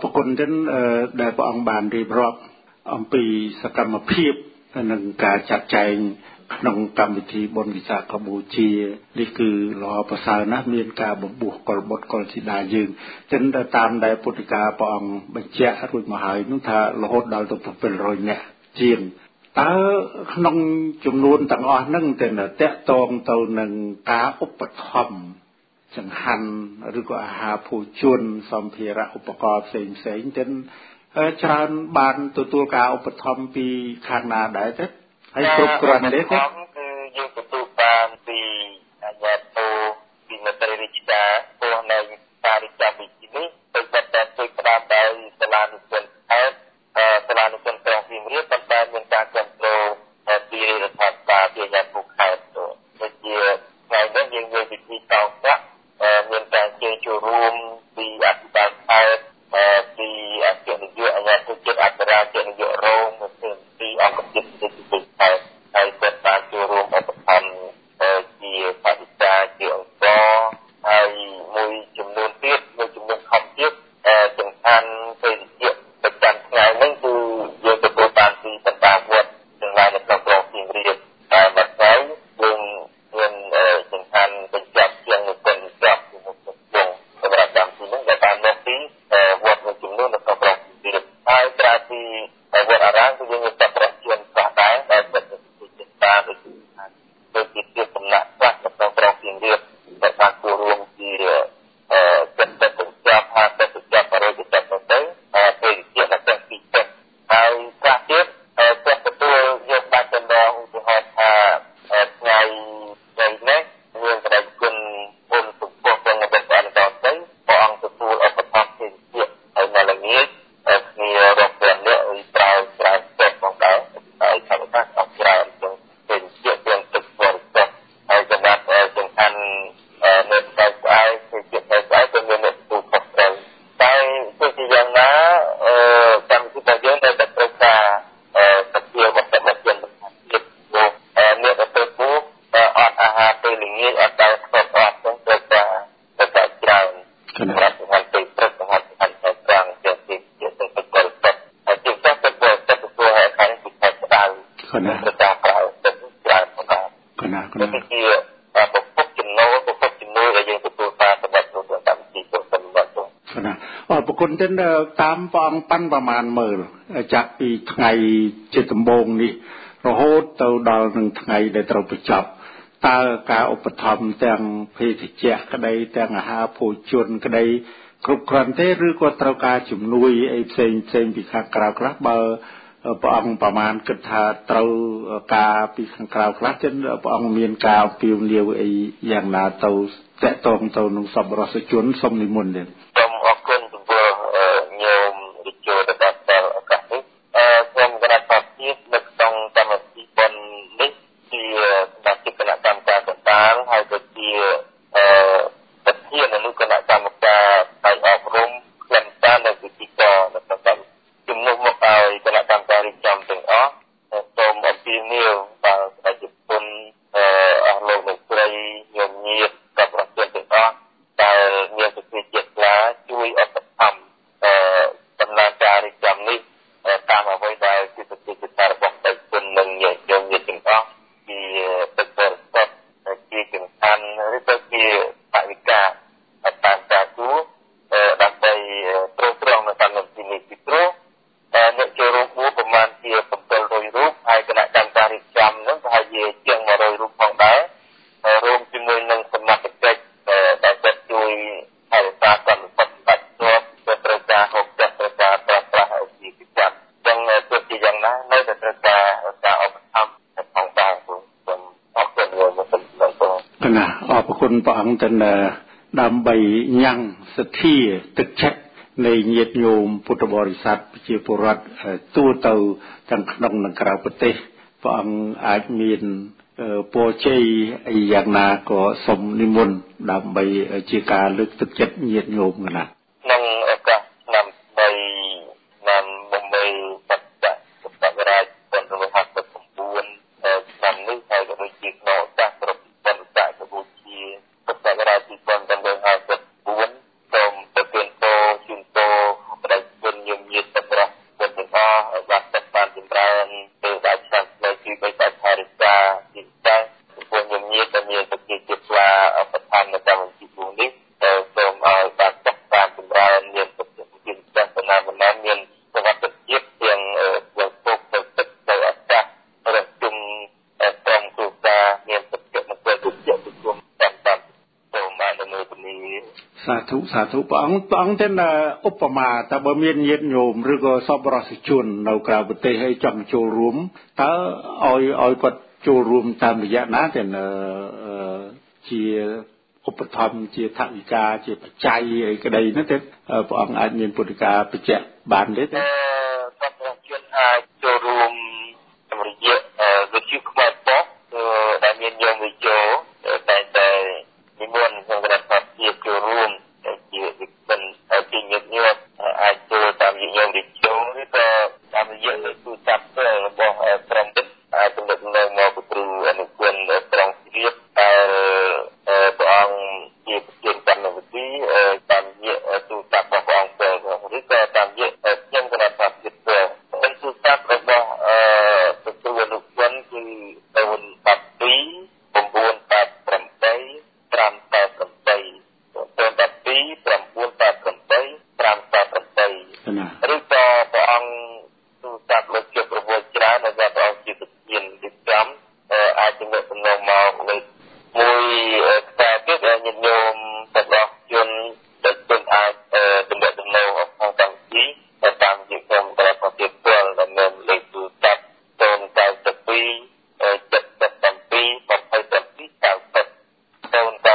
ប្រគុណចឹងដែលព្រះអង្គបានរៀបរាប់អំពីសកម្មភាពនិងការចាត់ចែងក្នុងកម្មវិធីបុណ្យវិសាខបូជានេះគឺល្អប្រសើរណាស់មានការបំពោះកុលបុត្រកុលធីតាយើងចឹងតាមដែលពុទ្ធិកាព្រះអង្គបញ្ជាក់រួចមកហើយនោះថារហូតដល់ទៅbảy trămនាក់ជាងតើក្នុងចំនួនទាំងអស់ហ្នឹងទៅតកតងទៅនឹងការឧបត្ថម្ភចង្ហាន់ឬក៏អាហារភោជនសម្ភារៈឧបករណ៍ផ្សេងផ្សេងទៅច្រើនបានទទួលការឧបត្ថម្ភពីខាងណាដែរទេហើយគ្រប់គ្រាន់ទេគឺយើងទទួលបានពីអាជ្ញាធរពីមន្ត្រីរាជការព្រោះនៅការរៀបចំពិធីនេះទៅតែតែជួយផ្ដល់ដល់សាលានិសិស្សខេត្តសាលានិសិស្សក្រុងសៀមរាបប៉ុន្តែមានការគ្រប់គ្រងពីរដ្ឋាភិបាលពីអាជ្ញាធរខេត្តដូចជាថ្ងៃនេះយើងមានពិធីតោប្រាក់មានការជើញចូលរួមពីអភិបាលខេត្តពីអគ្គនាយកអាជ្ញាធរជាតិអន្តរជាតិនាយករងពីអង្គភាពវិទ្យាសាស្ត្រខេត្តហើយគាត់បានចូលរួមឧបត្ថម្ភជាបរិយាជាអង្គហើយមួយចំនួនទៀតមួយចំនួនខំទៀតចង្ហាន់ពេលជាប្រចាំថ្ងៃនេះគឺយើងទទួលបានពីបណ្ដាវត្តទាំងឡាយនៅក្នុងក្រុងសៀមរាបតែមួយថ្ងៃយើងមានចង្ហាន់បញ្ចប់ជាងមួយពាន់ចប់ជាមួយក្រុមសម្រាប់តាមទីនេះដែលបានមកពីវត្តមួយចំនួននៅក្នុងក្រុងសៀមរាបហើយក្រៅពីវត្តអារាមគឺយើងមានបរិយាជាខ្លះដែរដែលពិតជាចិត្តតាដូចដូចជាជាសំណាក់ខ្លះនៅក្នុងក្រុងសៀមរាបដែលបានចូលរួមជាចិត្តតែបញ្ចប់ហើយតែបញ្ចប់រយៈពេលទៅពេលជានៅទាំងពីរទឹកហើយខ្លះទៀតគាត់ទទួលយកបាច់ដណ្ដងឧទាហរណ៍ថាថ្ងៃថ្ងៃនេះមានបរិយាគុណបុណ្យសុភក្នុងបរិបទអន្តរជាតិព្រះអង្គទទួលឧបត្ថម្ភជាជាតិហើយនៅល្ងាចគ្នារាប់ពាន់នាក់ប្រើប្រើចិត្តផងដែរហើយថាថាអត់ច្រើនជាងเป็นជាទាំងទឹកបរិសុទ្ធហើយសម្រាប់ចង្ហាន់នៅស្បែកស្អែកគឺជាស្បែកស្អែកក៏មានអ្នកទទួលខុសត្រូវតែទោះជាយ៉ាងណាកម្មវិធីរបស់យើងនៅតែត្រូវការសភាវត្តមានទៀតព្រោះអ្នកទទួលអត់អាហារពេលល្ងាចអត់ដែរស្បអត់ទាំងត្រូវការត្រូវការច្រើនសម្រាប់ចង្ហាន់ពេលព្រឹកចង្ហាន់ចង្ហាន់ពេលត្រង់ជាជាទាំងទឹកបរិសុទ្ធហើយជាពិសេសទឹកបរិសុទ្ធទទួលឲ្យខាងពីខែក្តៅត្រូវការប្រើទឹកច្រើនផងដែរគណៈគណៈជាប្រភពចំណូលប្រភពចំណូលដែលយើងទទួលបានសម្រាប់ក្នុងកម្មវិធីទៅសម្រាប់ទៅគណៈអរគុណទៅតាមព្រះអង្គប៉ាន់ប្រមាណមើលចាប់ពីថ្ងៃជាដំបូងនេះរហូតទៅដល់នឹងថ្ងៃដែលត្រូវបញ្ចប់តើការឧបត្ថម្ភទាំងភេសជ្ជៈក្តីទាំងអាហារភោជនក្តីគ្រប់គ្រាន់ទេឬក៏ត្រូវការជំនួយអីផ្សេងផ្សេងពីខាងក្រៅខ្លះបើព្រះអង្គប្រមាណគិតថាត្រូវការពីខាងក្រៅខ្លះចឹងព្រះអង្គមានការអំពាវនាវអីយ៉ាងណាទៅតកតងទៅនឹងសប្បុរសជនសូមនិមន្តទេសូមអរគុណចំពោះញោមវិជ្ជារបស់ដល់ឱកាសនេះសូមគណៈបព្វជិតនៅក្នុងកម្មវិធីបុណ្យនេះជាសមាជិកគណៈកម្មការកណ្ដាលហើយក៏ជាប្រធានអនុគណៈកម្មការផ្នែកអប់រំខ្លឹមសារនៅវិទ្យានៅក្នុងកម្មជំនួសមកឲ្យគណៈកម្មការរៀបចំទាំងអស់សូមអំពាវនាវដល់ប្រជាជនអស់លោកលោកស្រីញោមញាតិกับប្រជាជនទាំងអស់ដែលមានសភាពជាខ្លាជួយឧបត្ថម្ភដំណើរការរៀបចំនេះតាមអ្វីដែលជាសភាពជារបស់ប្រជាជននិងញាតិញោមញាតិទាំងអស់ជាទឹកបរិសុទ្ធជាចង្ហាន់ឬក៏ជាបរិការតាមការគួរដើម្បីទ្រទ្រង់នៅតាមទីនេះពីព្រោះអ្នកចូលរួមគួរប្រមាណជាbảy trămរូបហើយគណៈកម្មការរៀបចំនោះប្រហែលជាជាងmột trămរូបផងដែររួមជាមួយនឹងសមាជិកដែលគាត់ជួយថែរក្សាកម្មវិធីបាច់ជាប់ត្រូវការហូបចុកត្រូវការប្រើប្រាស់ឲ្យជាប្រចាំចឹងទោះជាយ៉ាងណានៅតែត្រូវការការឧបត្ថម្ភផងដែរសូមអរគុណលោកមកដល់បងគណៈអរគុណព្រះអង្គទាំងដើម្បីញ៉ាំងសទ្ធាទឹកចិត្តនៃញាតិញោមពុទ្ធបរិស័ទជាពលរដ្ឋទូទៅទាំងក្នុងនិងក្រៅប្រទេសព្រះអង្គអាចមានពរជ័យអីយ៉ាងណាក៏សូមនិមន្តដើម្បីជាការលើកទឹកចិត្តញាតិញោមណាក្នុងឱកាសឆ្នាំថ្មីឆ្នាំបំពេញបច្ចៈសករាជឆ្នាំ hai không một chín ឆ្នាំនេះហើយក៏ដូចជាក្នុងឱកាសប្រពៃណីវិសាខបូជាសករាជឆ្នាំ hai không một chínសូមប្រទានពរជូនពរបដិសាធុសាធុព្រះអង្គព្រះអង្គទាំងឧបមាតើបើមានញាតិញោមឬក៏សប្បុរសជននៅក្រៅប្រទេសហើយចង់ចូលរួមតើឲ្យឲ្យគាត់ចូលរួមតាមរយៈណាទាំងជាឧបត្ថម្ភជាថវិកាជាបច្ច័យអីក្តីហ្នឹងទេព្រះអង្គអាចមានពុទ្ធិកាបញ្ជាក់បានទេទេសប្បុរសជនអាចចូលរួមតាមរយៈវិទ្យុក្បែរប៉ុស្តិ៍ដែលមានញោមវិជ្ជាតែតែនិមន្តក្នុងគណៈបព្វជិកចូលរួមជាវិក្កានជាញឹកញាប់អាចចូលតាមញោមវិជ្ជាឬក៏តាមរយៈទូរស័ព្ទរបស់ក្រុមទឹកអាចទំនាក់ទំនងមកគ្រូអនុគុណត្រង់ជ្រាបតែព្រះអង្គជាប្រធានកម្មវិធីតាមរយៈទូរស័ព្ទរបស់ព្រះអង្គឬក៏តាមរយៈខ្ញុំគណៈបព្វជិកទូរស័ព្ទរបស់ព្រះគ្រូអនុគុណគឺศูนย์ แปด สี่ เก้า แปด แปด สาม แปด แปด ศูนย์ แปด สี่ เก้า แปด แปด สาม แปด แปด ឬក៏ព្រះអង្គទូរស័ព្ទលោកជាប្រវត្តិច្រើនដែលព្រះអង្គជាប្រធានរៀបចំអាចទំនាក់ទំនងមកលេខមួយខ្សែទៀតញាតិញោមរបស់ជនដែលជនអាចទំនាក់ទំនងក្នុងកម្មវិធីតាមជាខ្ញុំក្រៅប្រទេសពលដែលមានលេខទូរស័ព្ទศูนย์ เก้า สี่ เจ็ด แปด สาม สอง เจ็ด เก้า ศูนย์ เก้า สี่ เจ็ด แปด สาม เก้า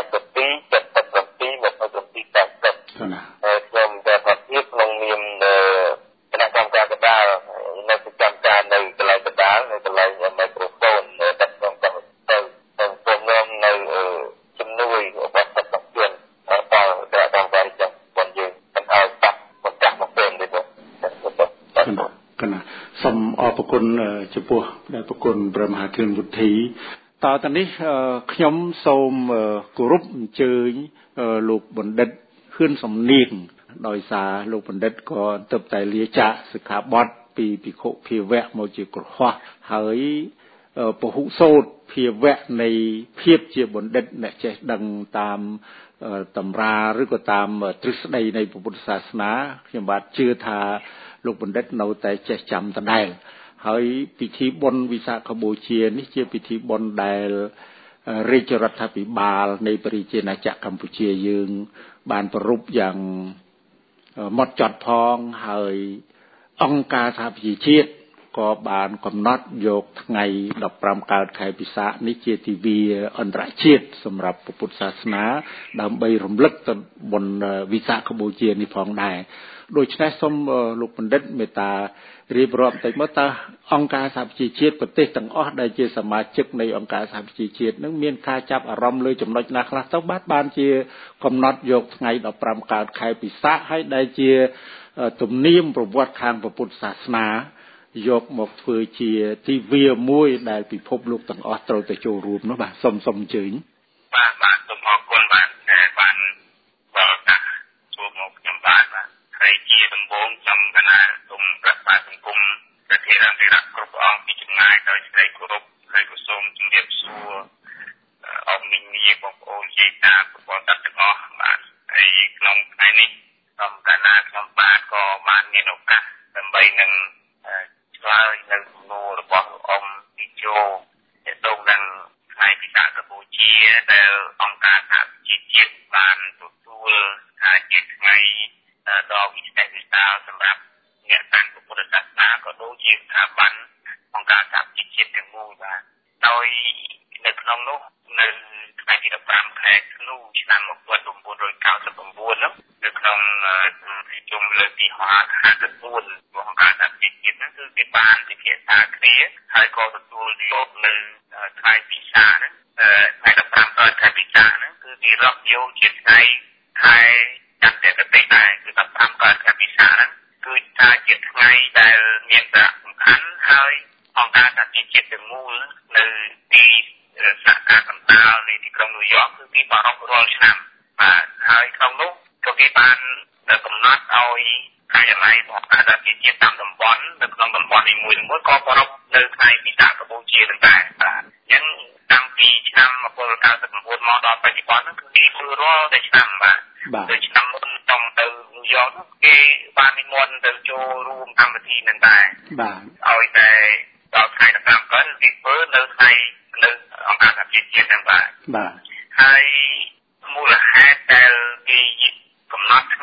ខ្ញុំតែប្រតិបក្នុងនាមគណៈកម្មការកណ្ដាលនៅប្រចាំការនៅកន្លែងកណ្ដាលនៅកន្លែងមីក្រូហ្វូនដាក់ក្នុងកម្មវិធីទៅសូមនាំនៅជំនួយរបស់សកម្មជនដល់គណៈកម្មការចាំបងយើងមិនឲ្យបាត់បន្ទាស់មកពេលនេះទេគណៈសូមអរគុណចំពោះដែលប្រគុណព្រះមហាធិវុធីតទៅនេះខ្ញុំសូមគោរពអញ្ជើញលោកបណ្ឌិតខឿនសំនៀងដោយសារលោកបណ្ឌិតក៏ទើបតែលាចាកសិក្ខាបទពីភិក្ខុភាវៈមកជាគ្រហស្ថហើយពហុសូត្រភាវៈនៃភាពជាបណ្ឌិតអ្នកចេះដឹងតាមតម្រាឬក៏តាមទ្រឹស្ដីនៃពុទ្ធសាសនាខ្ញុំបាទជឿថាលោកបណ្ឌិតនៅតែចេះចាំដដែលហើយពិធីបុណ្យវិសាខបូជានេះជាពិធីបុណ្យដែលរាជរដ្ឋាភិបាលនៃប្រជាជាតិណាចក្រកម្ពុជាយើងបានប្រារព្ធយ៉ាងម៉ត់ចត់ផងហើយអង្គការសហប្រជាជាតិក៏បានកំណត់យកថ្ងៃដប់ប្រាំកើតខែពិសាខនេះជាទិវាអន្តរជាតិសម្រាប់ពុទ្ធសាសនាដើម្បីរំលឹកទៅបុណ្យវិសាខបូជានេះផងដែរដូច្នេះសូមលោកបណ្ឌិតមេត្តារៀបរាប់បន្តិចមកតើអង្គការសហប្រជាជាតិប្រទេសទាំងអស់ដែលជាសមាជិកនៃអង្គការសហប្រជាជាតិនឹងមានការចាប់អារម្មណ៍លើចំណុចណាខ្លះទៅបាទបានជាកំណត់យកថ្ងៃដប់ប្រាំកើតខែពិសាខហើយដែលជាទំនៀមប្រវត្តិខាងពុទ្ធសាសនាយកមកធ្វើជាទិវាមួយដែលពិភពលោកទាំងអស់ត្រូវតែចូលរួមនោះបាទសូមសូមអញ្ជើញបាទបាទសូមអរគុណបាទបានបើតាជួបមកខ្ញុំបាទបាទហើយជាដំបូងខ្ញុំកណាសូមប្រកាសសង្គមប្រធានអន្តរជាតិគ្រប់អង្គពីចម្ងាយដោយសេចក្តីគោរពហើយក៏សូមជម្រាបសួរអរមីនីបងប្អូនជាតាបងប្អូនទាំងអស់បាទហើយក្នុងថ្ងៃនេះខ្ញុំកណាខ្ញុំបាទក៏បានមានឱកាសដើម្បីនឹងឆ្លើយនៅសំណួររបស់អង្គវិជោទាក់ទងនឹងថ្ងៃពិសាខបូជាដែលអង្គការសហជីវជាតិបានទទួលថាជាថ្ងៃដ៏វិសេសវិសាលសម្រាប់អ្នកកាន់ពុទ្ធសាសនាក៏ដូចជាស្ថាប័នអង្គការសហជីវជាតិទាំងមូលបាទដោយនៅក្នុងនោះនៅថ្ងៃទីដប់ប្រាំខែធ្នូឆ្នាំmột nghìn chín trăm chín mươi chínនោះនៅក្នុងប្រជុំលើកទីห้าสิบสี่របស់អង្គការសហជីវជាតិហ្នឹងគឺគេបានពិភាក្សាគ្នាហើយក៏ទទួលយកនៅថ្ងៃពិសាខហ្នឹងថ្ងៃដប់ប្រាំកើតខែពិសាខហ្នឹងគឺគេរាប់យកជាថ្ងៃខែចន្ទគតិដែរគឺដប់ប្រាំកើតខែពិសាខហ្នឹងគឺថាជាថ្ងៃដែលមានសារៈសំខាន់ហើយអង្គការសហជីវជាតិទាំងមូលនៅទីសហការកណ្ដាលនៃទីក្រុងញូវយ៉កគឺគេប្រារព្ធរាល់ឆ្នាំបាទហើយក្នុងនោះក៏គេបានកំណត់ឲ្យការិយាល័យរបស់អង្គការសហជីវជាតិតាមតំបន់នៅក្នុងតំបន់នីមួយៗក៏ប្រារព្ធនៅថ្ងៃពិសាខបូជានឹងដែរបាទអញ្ចឹងតាំងពីឆ្នាំmột nghìn chín trăm chín mươi chínមកដល់បច្ចុប្បន្នហ្នឹងគឺគេធ្វើរាល់តែឆ្នាំបាទដូចឆ្នាំមុនចង់ទៅញូវយ៉កនោះគេបាននិមន្តទៅចូលរួមកម្មវិធីនឹងដែរបាទឲ្យតែដល់ថ្ងៃដប់ប្រាំកើតគេធ្វើនៅថ្ងៃនៅអង្គការសហជីវជាតិហ្នឹងបាទបាទហើយមូលហេតុដែលគេ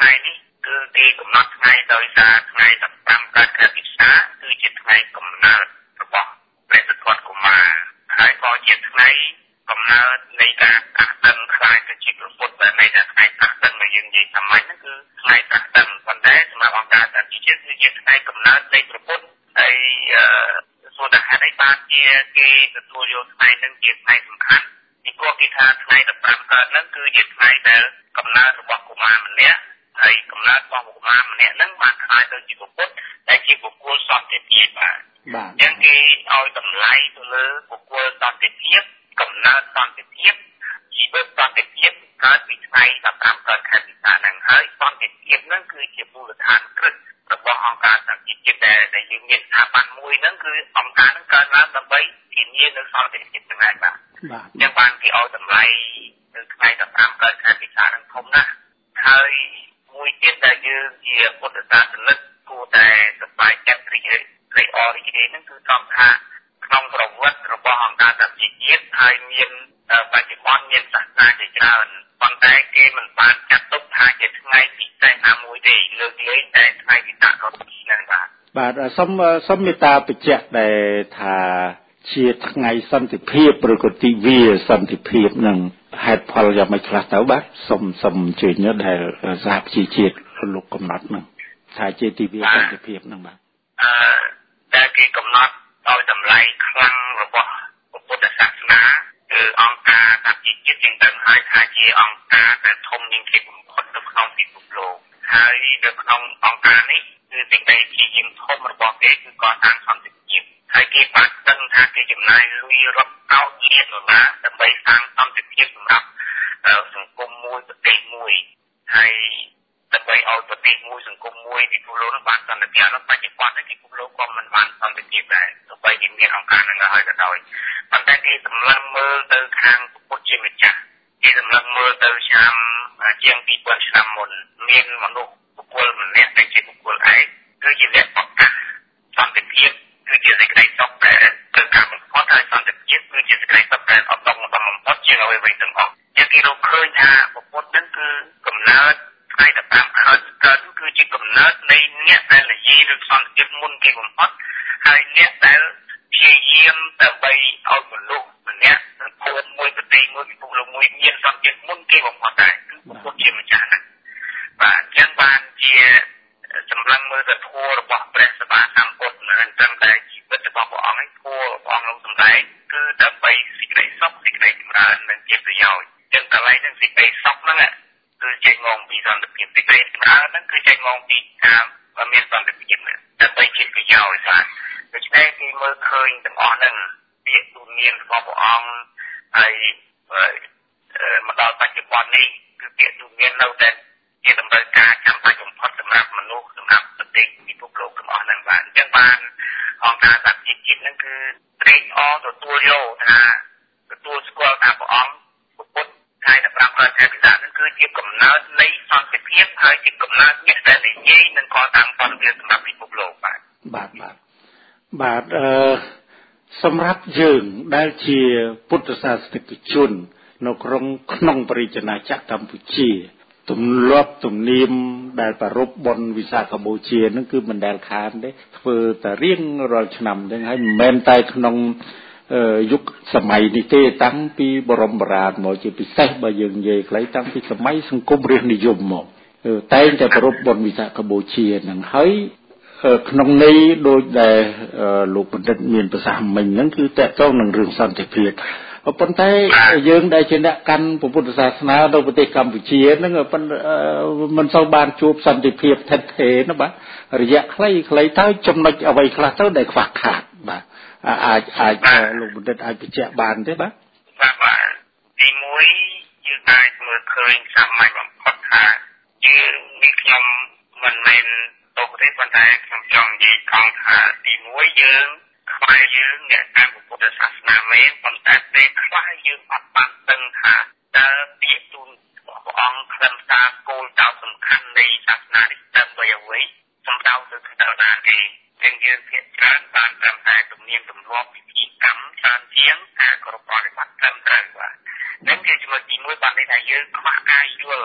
ថ្ងៃនេះគឺគេកំណត់ថ្ងៃដោយសារថ្ងៃដប់ប្រាំកើតខែពិសាគឺជាថ្ងៃកំណើតរបស់ព្រះសិទ្ធត្ថកុមារហើយក៏ជាថ្ងៃកំណើតនៃការកាត់ដឹងខ្លាចទៅជាប្រពុតដែលនៃថ្ងៃកាត់ដឹងដែលយើងនិយាយសាមញ្ញហ្នឹងគឺថ្ងៃកាត់ដឹងប៉ុន្តែសម្រាប់អង្គការសហជីវជាតិគឺជាថ្ងៃកំណើតនៃប្រពុតហើយសូមតែហេតុអីបានជាគេទទួលយកថ្ងៃហ្នឹងជាថ្ងៃសំខាន់ពីព្រោះគេថាថ្ងៃដប់ប្រាំកើតហ្នឹងគឺជាថ្ងៃដែលកំណើតរបស់កុមារម្នាក់ហើយកំណើតរបស់កុមារម្នាក់ហ្នឹងបានខ្លាយទៅជាប្រពុតដែលជាបុគ្គលសន្តិភាពបាទបាទអញ្ចឹងគេឲ្យតម្លៃទៅលើបុគ្គលសន្តិភាពកំណើតសន្តិភាពជីវិតសន្តិភាពកើតពីថ្ងៃដប់ប្រាំកើតខែពិសាហ្នឹងហើយសន្តិភាពហ្នឹងគឺជាមូលដ្ឋានគ្រឹះរបស់អង្គការសហជីវជាតិដែលយើងមានស្ថាប័នមួយហ្នឹងគឺអង្គការហ្នឹងកើតឡើងដើម្បីធានានូវសន្តិភាពទាំងឯងបាទបាទអញ្ចឹងបានគេឲ្យតម្លៃនៅថ្ងៃដប់ប្រាំកើតខែពិសាហ្នឹងធំណាស់ហើយមួយទៀតដែលយើងជាពុទ្ធសាសនិកគួរតែសប្បាយចិត្តរីករាយអររីករាយហ្នឹងគឺតាមថាក្នុងប្រវត្តិរបស់អង្គការសហជីវជាតិហើយមានបច្ចុប្បន្នមានសាសនាជាច្រើនប៉ុន្តែគេមិនបានចាត់ទុកថាជាថ្ងៃពិសេសណាមួយទេលើកលែងតែថ្ងៃវិសាខបូជាហ្នឹងបាទបាទសូមសូមមេត្តាបញ្ជាក់ដែលថាជាថ្ងៃសន្តិភាពឬក៏ទិវាសន្តិភាពនឹងហេតុផលយ៉ាងម៉េចខ្លះទៅបាទសូមសូមជួយញើដែលសហជីវជាតិលោកកំណត់នឹងថាជាទិវាសន្តិភាពនឹងបាទអឺតែគេកំណត់ឲ្យតម្លៃខ្លាំងរបស់ពុទ្ធសាសនាគឺអង្គការសហជីវជាតិជាងទៅហើយថាជាអង្គការដែលធំជាងគេបំផុតនៅក្នុងពិភពលោកហើយនៅក្នុងអង្គការនេះគឺសេចក្តីព្យាយាមធំរបស់គេគឺកសាងសន្តិភាពហើយគេបានដឹងថាគេចំណាយលុយរាប់កោតលានដុល្លារដើម្បីសាងសន្តិភាពសម្រាប់សង្គមមួយប្រទេសមួយហើយដើម្បីឲ្យប្រទេសមួយសង្គមមួយពិភពលោកនោះបានសន្តិភាពនោះបច្ចុប្បន្ននេះពិភពលោកក៏មិនបានសន្តិភាពដែរទោះបីជាមានអង្គការនឹងហើយក៏ដោយប៉ុន្តែគេសម្លឹងមើលទៅខាងពុទ្ធជាម្ចាស់គេសម្លឹងមើលទៅឆ្នាំជាងពីរពាន់ឆ្នាំមុនមានមនុស្សបុគ្គលម្នាក់ដែលជាបុគ្គលឯកគឺជាអ្នកប្រកាសសន្តិភាពគឺជាសេចក្តីសុខដែលត្រូវការបំផុតហើយសន្តិភាពគឺជាសេចក្តីសុខដែលអត់ដំបំផុតជាងអ្វីៗទាំងអស់យើងគេរកឃើញថាពុទ្ធនឹងគឺកំណើតថ្ងៃដប់ប្រាំកើតកើតគឺជាកំណើតនៃអ្នកដែលនិយាយរឿងសន្តិភាពមុនគេបំផុតហើយអ្នកដែលព្យាយាមដើម្បីឲ្យមនុស្សម្នាក់ភូមិមួយប្រទេសមួយពិភពលោកមួយមានសន្តិភាពមុនគេបំផុតដែរគឺពុទ្ធជាម្ចាស់ណាបាទអញ្ចឹងបានជាសម្លឹងមើលទៅធម៌របស់ព្រះសម្មាសម្ពុទ្ធនឹងត្រឹមតែជីវិតរបស់ព្រះអង្គឯងធម៌ព្រះអង្គលោកសម្ដែងគឺដើម្បីសេចក្តីសុខសេចក្តីចម្រើននិងជាប្រយោជន៍អញ្ចឹងកន្លែងហ្នឹងសេចក្តីសុខហ្នឹងគឺចេញមកពីសន្តិភាពសេចក្តីចម្រើនហ្នឹងគឺចេញមកពីការមានសន្តិភាពដើម្បីជាប្រយោជន៍បាទដូច្នេះគេមើលឃើញទាំងអស់ហ្នឹងពាក្យទូន្មានរបស់ព្រះអង្គហើយមកដល់បច្ចុប្បន្ននេះគឺពាក្យទូន្មាននៅតែជាតម្រូវការចាំបាច់បំផុតសម្រាប់មនុស្សសម្រាប់ប្រទេសពិភពលោកទាំងអស់ហ្នឹងបាទអញ្ចឹងបានអង្គការសហជីវជាតិហ្នឹងគឺត្រេកអរទទួលយកថាទទួលស្គាល់ថាព្រះអង្គពុទ្ធថ្ងៃដប់ប្រាំកើតខែពិសាហ្នឹងគឺជាកំណើតនៃសន្តិភាពហើយជាកំណើតអ្នកដែលនិយាយនឹងកសាងសន្តិភាពសម្រាប់ពិភពលោកបាទបាទបាទបាទអឺសម្រាប់យើងដែលជាពុទ្ធសាសនិកជននៅក្នុងក្នុងបរិយាណាចក្រកម្ពុជាទម្លាប់ទំនៀមដែលប្រារព្ធបុណ្យវិសាខបូជានឹងគឺមិនដែលខានទេធ្វើតែរៀងរាល់ឆ្នាំហ្នឹងហើយមិនមែនតែក្នុងយុគសម័យនេះទេតាំងពីបរមបុរាណមកជាពិសេសបើយើងនិយាយខ្លីតាំងពីសម័យសង្គមរាស្ត្រនិយមមកតែងតែប្រារព្ធបុណ្យវិសាខបូជាហ្នឹងហើយក្នុងន័យដូចដែលលោកបណ្ឌិតមានប្រសាសន៍មិញហ្នឹងគឺតកតងនឹងរឿងសន្តិភាពប៉ុន្តែយើងដែលជាអ្នកកាន់ពុទ្ធសាសនានៅប្រទេសកម្ពុជាហ្នឹងមិនសូវបានជួបសន្តិភាពថិតថេរណាបាទរយៈខ្លីខ្លីទៅចំណុចអ្វីខ្លះទៅដែលខ្វះខាតបាទអាចអាចលោកបណ្ឌិតអាចបញ្ជាក់បានទេបាទបាទទីមួយយើងអាចមើលឃើញសាមញ្ញបំផុតថាយើងនេះខ្ញុំមិនមែនទៅទេប៉ុន្តែខ្ញុំចង់និយាយថងថាទីមួយយើងខ្មែរយើងអ្នកតាមពុទ្ធសាសនាមែនប៉ុន្តែពេលខ្លះយើងអត់បានដឹងថាតើពាក្យទូលរបស់ព្រះអង្គខ្លឹមសារគោលដៅសំខាន់នៃសាសនានេះដើម្បីអ្វីសំដៅទៅដល់ណាទេយើងយើងភាគច្រើនបានត្រឹមតែទំនៀមទម្លាប់ពិធីកម្មច្រើនជាងការគោរពបរិបត្តិត្រឹមត្រូវបាទនឹងជាចំណុចទីមួយបានន័យថាយើងខ្វះការយល់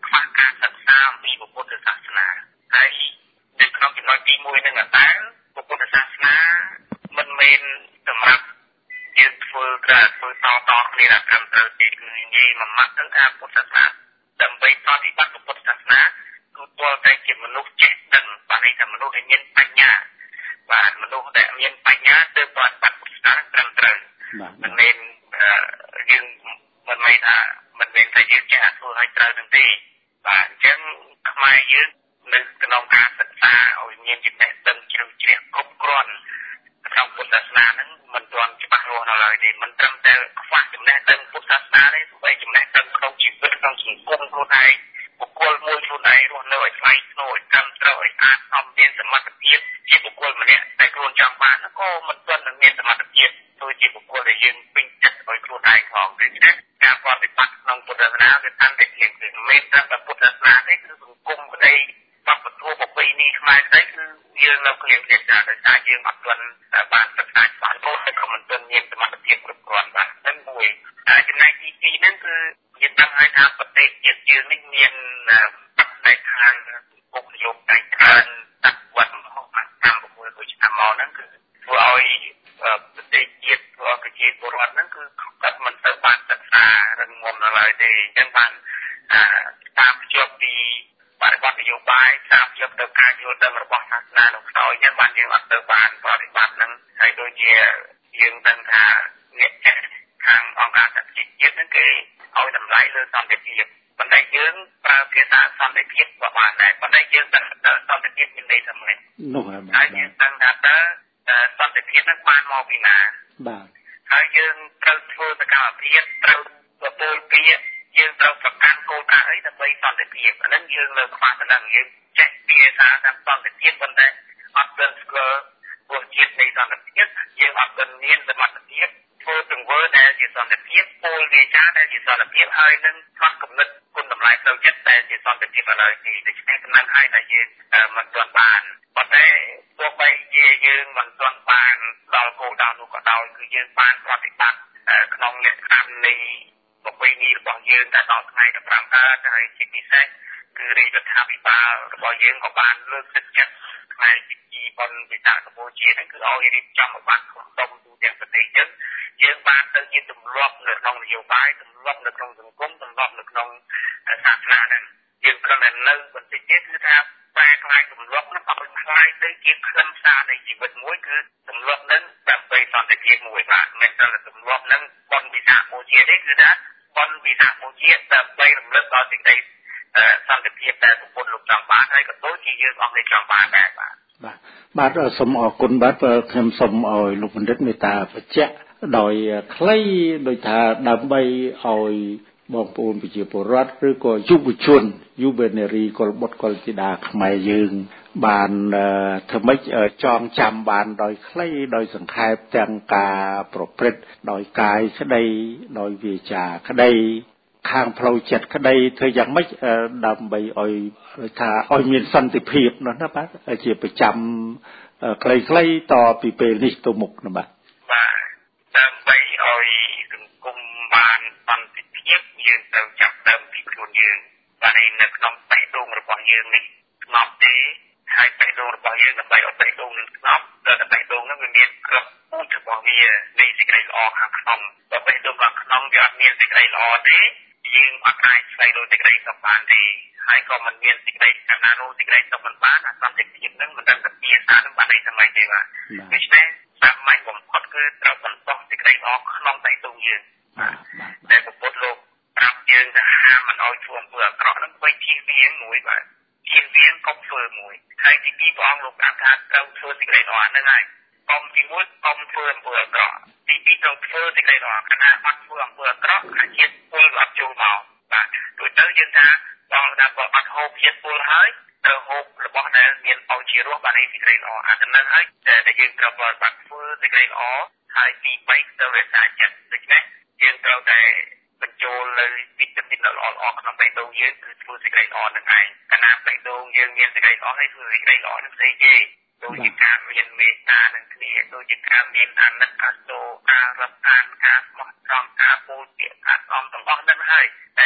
ខ្វះការសិក្សាអំពីពុទ្ធសាសនាហើយនៅក្នុងចំណុចទីមួយនឹងតើពុទ្ធសាសនាមិនមែនសម្រាប់យើងធ្វើការធ្វើតតគ្នាដល់ត្រឹមត្រូវទេគឺនិយាយមួយម៉ាត់ទៅថាពុទ្ធសាសនាដើម្បីប្រតិបត្តិពុទ្ធសាសនាគឺពលតែជាមនុស្សចេះដឹងបានន័យថាមនុស្សដែលមានបញ្ញាបាទមនុស្សដែលមានបញ្ញាទៅប្រតិបត្តិពុទ្ធសាសនាត្រឹមត្រូវមិនមែនយើងមិនមែនថាមិនមែនថាយើងចេះធ្វើឲ្យត្រូវនឹងទេបាទអញ្ចឹងខ្មែរយើងនៅក្នុងការសិក្សាឲ្យមានចំណេះដឹងជ្រៅជ្រះគ្រប់គ្រាន់ក្នុងពុទ្ធសាសនាហ្នឹងមិនទាន់ច្បាស់លាស់នៅឡើយទេមិនត្រឹមតែខ្វះចំណេះដឹងពុទ្ធសាសនាទេសូម្បីចំណេះដឹងក្នុងជីវិតក្នុងសង្គមខ្លួនឯងបុគ្គលមួយខ្លួនឯងរស់នៅឲ្យថ្លៃថ្នូរឲ្យត្រឹមត្រូវឲ្យអាចសំមានសមត្ថភាពជាបុគ្គលម្នាក់តែខ្លួនចង់បានក៏មិនទាន់នឹងមានសមត្ថភាពធ្វើជាបុគ្គលដែលយើងពេញចិត្តឲ្យខ្លួនឯងផងដូច្នេះការប្រតិបត្តិក្នុងពុទ្ធសាសនាវាកាន់តែគ្លៀងគ្លាមិនត្រឹមតែពុទ្ធសាសនាទេគឺសង្គមក្តីបព្វធម៌ប្រពៃណីខ្មែរក្តីគឺយើងនៅគ្លៀងគ្លាច្រើនដោយសារយើងអត់ទាន់បានសិក្សាច្បាស់លាស់ក៏មិនទាន់មានសមត្ថភាពគ្រប់គ្រាន់បានហ្នឹងមួយហើយចំណែកទីពីរហ្នឹងគឺយើងដឹងហើយថាប្រទេសជាតិយើងនេះមានតែខាងពុកយកតែច្រើនដាក់វត្តមហោបកម្មប្រមូលដូចឆ្នាំមកហ្នឹងគឺធ្វើឲ្យប្រទេសជាតិធ្វើឲ្យប្រជាពលរដ្ឋហ្នឹងគឺគាត់មិនទៅបានសិក្សារឹងមាំនៅឡើយទេអញ្ចឹងបានតាមភ្ជាប់ពីបរិបទនយោបាយតាមភ្ជាប់ទៅការយល់ដឹងរបស់សាសនានៅខ្សោយអញ្ចឹងបានយើងអត់ទៅបានប្រតិបត្តិហ្នឹងហើយដូចជាយើងដឹងថាអ្នកចេះខាងអង្គការសហជីវជាតិហ្នឹងគេឲ្យតម្លៃលើសន្តិភាពប៉ុន្តែយើងប្រើភាសាសន្តិភាពក៏បានដែរប៉ុន្តែយើងដឹងថាសន្តិភាពមានន័យថាម៉េចនោះហើយយើងដឹងថាតើសន្តិភាពហ្នឹងបានមកពីណាបាទហើយយើងត្រូវធ្វើសកម្មភាពត្រូវទទួលពាក្យយើងត្រូវប្រកាន់គោលការណ៍អីដើម្បីសន្តិភាពអាហ្នឹងយើងលើខ្វះទៅនឹងយើងចេះភាសាថាសន្តិភាពប៉ុន្តែអត់ទាន់ស្គាល់រសជាតិនៃសន្តិភាពយើងអត់ទាន់មានសមត្ថភាពធ្វើទង្វើដែលជាសន្តិភាពពលវាចាដែលជាសន្តិភាពហើយនឹងផ្លាស់គំនិតគុណតម្លៃផ្លូវចិត្តដែលជាសន្តិភាពឥឡូវនេះដូច្នេះកំណត់ឲ្យតែយើងមិនទាន់បានប៉ុន្តែទោះបីជាយើងមិនទាន់បានដល់គោលដៅនោះក៏ដោយគឺយើងបានប្រតិបត្តិក្នុងលក្ខខណ្ឌនៃប្រពៃណីរបស់យើងតែដល់ថ្ងៃទីប្រាំកើតហើយជាពិសេសគឺរាជរដ្ឋាភិបាលរបស់យើងក៏បានលើកទឹកចិត្តផ្នែកវិជាបុណ្យវិសាខបូជាហ្នឹងគឺឲ្យរៀបចំឲ្យបានគ្រប់ដុំទូទាំងប្រទេសចឹងយើងបានទៅជាទម្លាប់នៅក្នុងនយោបាយទម្លាប់នៅក្នុងសង្គមទម្លាប់នៅក្នុងសាសនាហ្នឹងយើងគ្រាន់តែនៅបន្តិចទៀតគឺថាបែរខ្លាយទម្លាប់ហ្នឹងឲ្យខ្លាយទៅជាខ្លឹមសារនៃជីវិតមួយគឺទម្លាប់ហ្នឹងដើម្បីសន្តិភាពមួយបាទមិនត្រឹមតែទម្លាប់ហ្នឹងបុណ្យវិសាខបូជាទេគឺថាបុណ្យវិសាខបូជាដើម្បីរំលឹកដល់សេចក្តីសន្តិភាពដែលប្រពន្ធលោកចង់បានហើយក៏ដូចជាយើងអស់នេះចង់បានដែរបាទបាទបាទសូមអរគុណបាទខ្ញុំសូមឲ្យលោកបណ្ឌិតមេត្តាបញ្ជាក់ដោយខ្លីដោយថាដើម្បីឲ្យបងប្អូនប្រជាពលរដ្ឋឬក៏យុវជនយុវនារីកុលបុត្រកុលធីតាខ្មែរយើងបានធ្វើម៉េចចងចាំបានដោយខ្លីដោយសង្ខេបទាំងការប្រព្រឹត្តដោយកាយក្តីដោយវាចាក្តីខាងផ្លូវចិត្តក្តីធ្វើយ៉ាងម៉េចដើម្បីឲ្យថាឲ្យមានសន្តិភាពនោះណាបាទជាប្រចាំខ្លីៗតពីពេលនេះទៅមុខណាបាទបាទដើម្បីឲ្យសង្គមបានសន្តិភាពយើងត្រូវចាប់ដើមពីខ្លួនយើងបាទនៅក្នុងបេះដូងរបស់យើងនេះស្ងប់ទេហើយបេះដូងរបស់យើងដើម្បីឲ្យបេះដូងនឹងស្ងប់តែបេះដូងនោះវាមានក្របពូជរបស់វានៃសេចក្តីល្អខាងក្នុងបើបេះដូងខាងក្នុងវាអត់មានសេចក្តីល្អទេយើងអត់អាចស្វែងរកសេចក្តីសុខបានទេហើយក៏មិនមានសេចក្តីកាលណារកសេចក្តីសុខមិនបានអាសន្តិភាពនឹងមិនដឹងតែពីអានឹងបានន័យថាម៉េចទេបាទដូច្នេះសាមញ្ញបំផុតគឺត្រូវបន្តសេចក្តីល្អក្នុងបេះដូងយើងបាទតែពុទ្ធលោកប្រាប់យើងថាហាមមិនឲ្យធ្វើអំពើអាក្រក់នឹងបីជៀសវាងមួយបាទជៀសវាងកុំធ្វើមួយហើយទីពីរព្រះអង្គលោកប្រាប់ថាត្រូវធ្វើសេចក្តីល្អហ្នឹងហើយកុំទីមួយកុំធ្វើអំពើអាក្រក់ទីពីរត្រូវធ្វើសេចក្តីល្អកាលណាអត់ធ្វើអំពើអាក្រក់អាជាតិពលអត់ចូលមកបាទដូចទៅយើងថាដល់ថាបើអត់ហូបជាតិពលហើយត្រូវហូបរបស់ដែលមានអោជារសបានសេចក្តីល្អអាហ្នឹងហើយដែលយើងត្រូវបានធ្វើសេចក្តីល្អហើយទីបីទៅរក្សាចិត្តដូច្នេះយើងត្រូវតែបញ្ចូលលើវីតាមីនល្អៗក្នុងបេះដូងយើងគឺធ្វើសេចក្តីល្អនឹងឯងកាលណាបេះដូងយើងមានសេចក្តីល្អហើយធ្វើសេចក្តីល្អនឹងផ្សេងទេដូចជាការមានមេត្តានឹងគ្នាដូចជាការមានអាណិតអាសូរការរាប់អានការស្មោះត្រង់ការពោលពាក្យការស្អំទាំងអស់ហ្នឹងហើយដែលយើងហ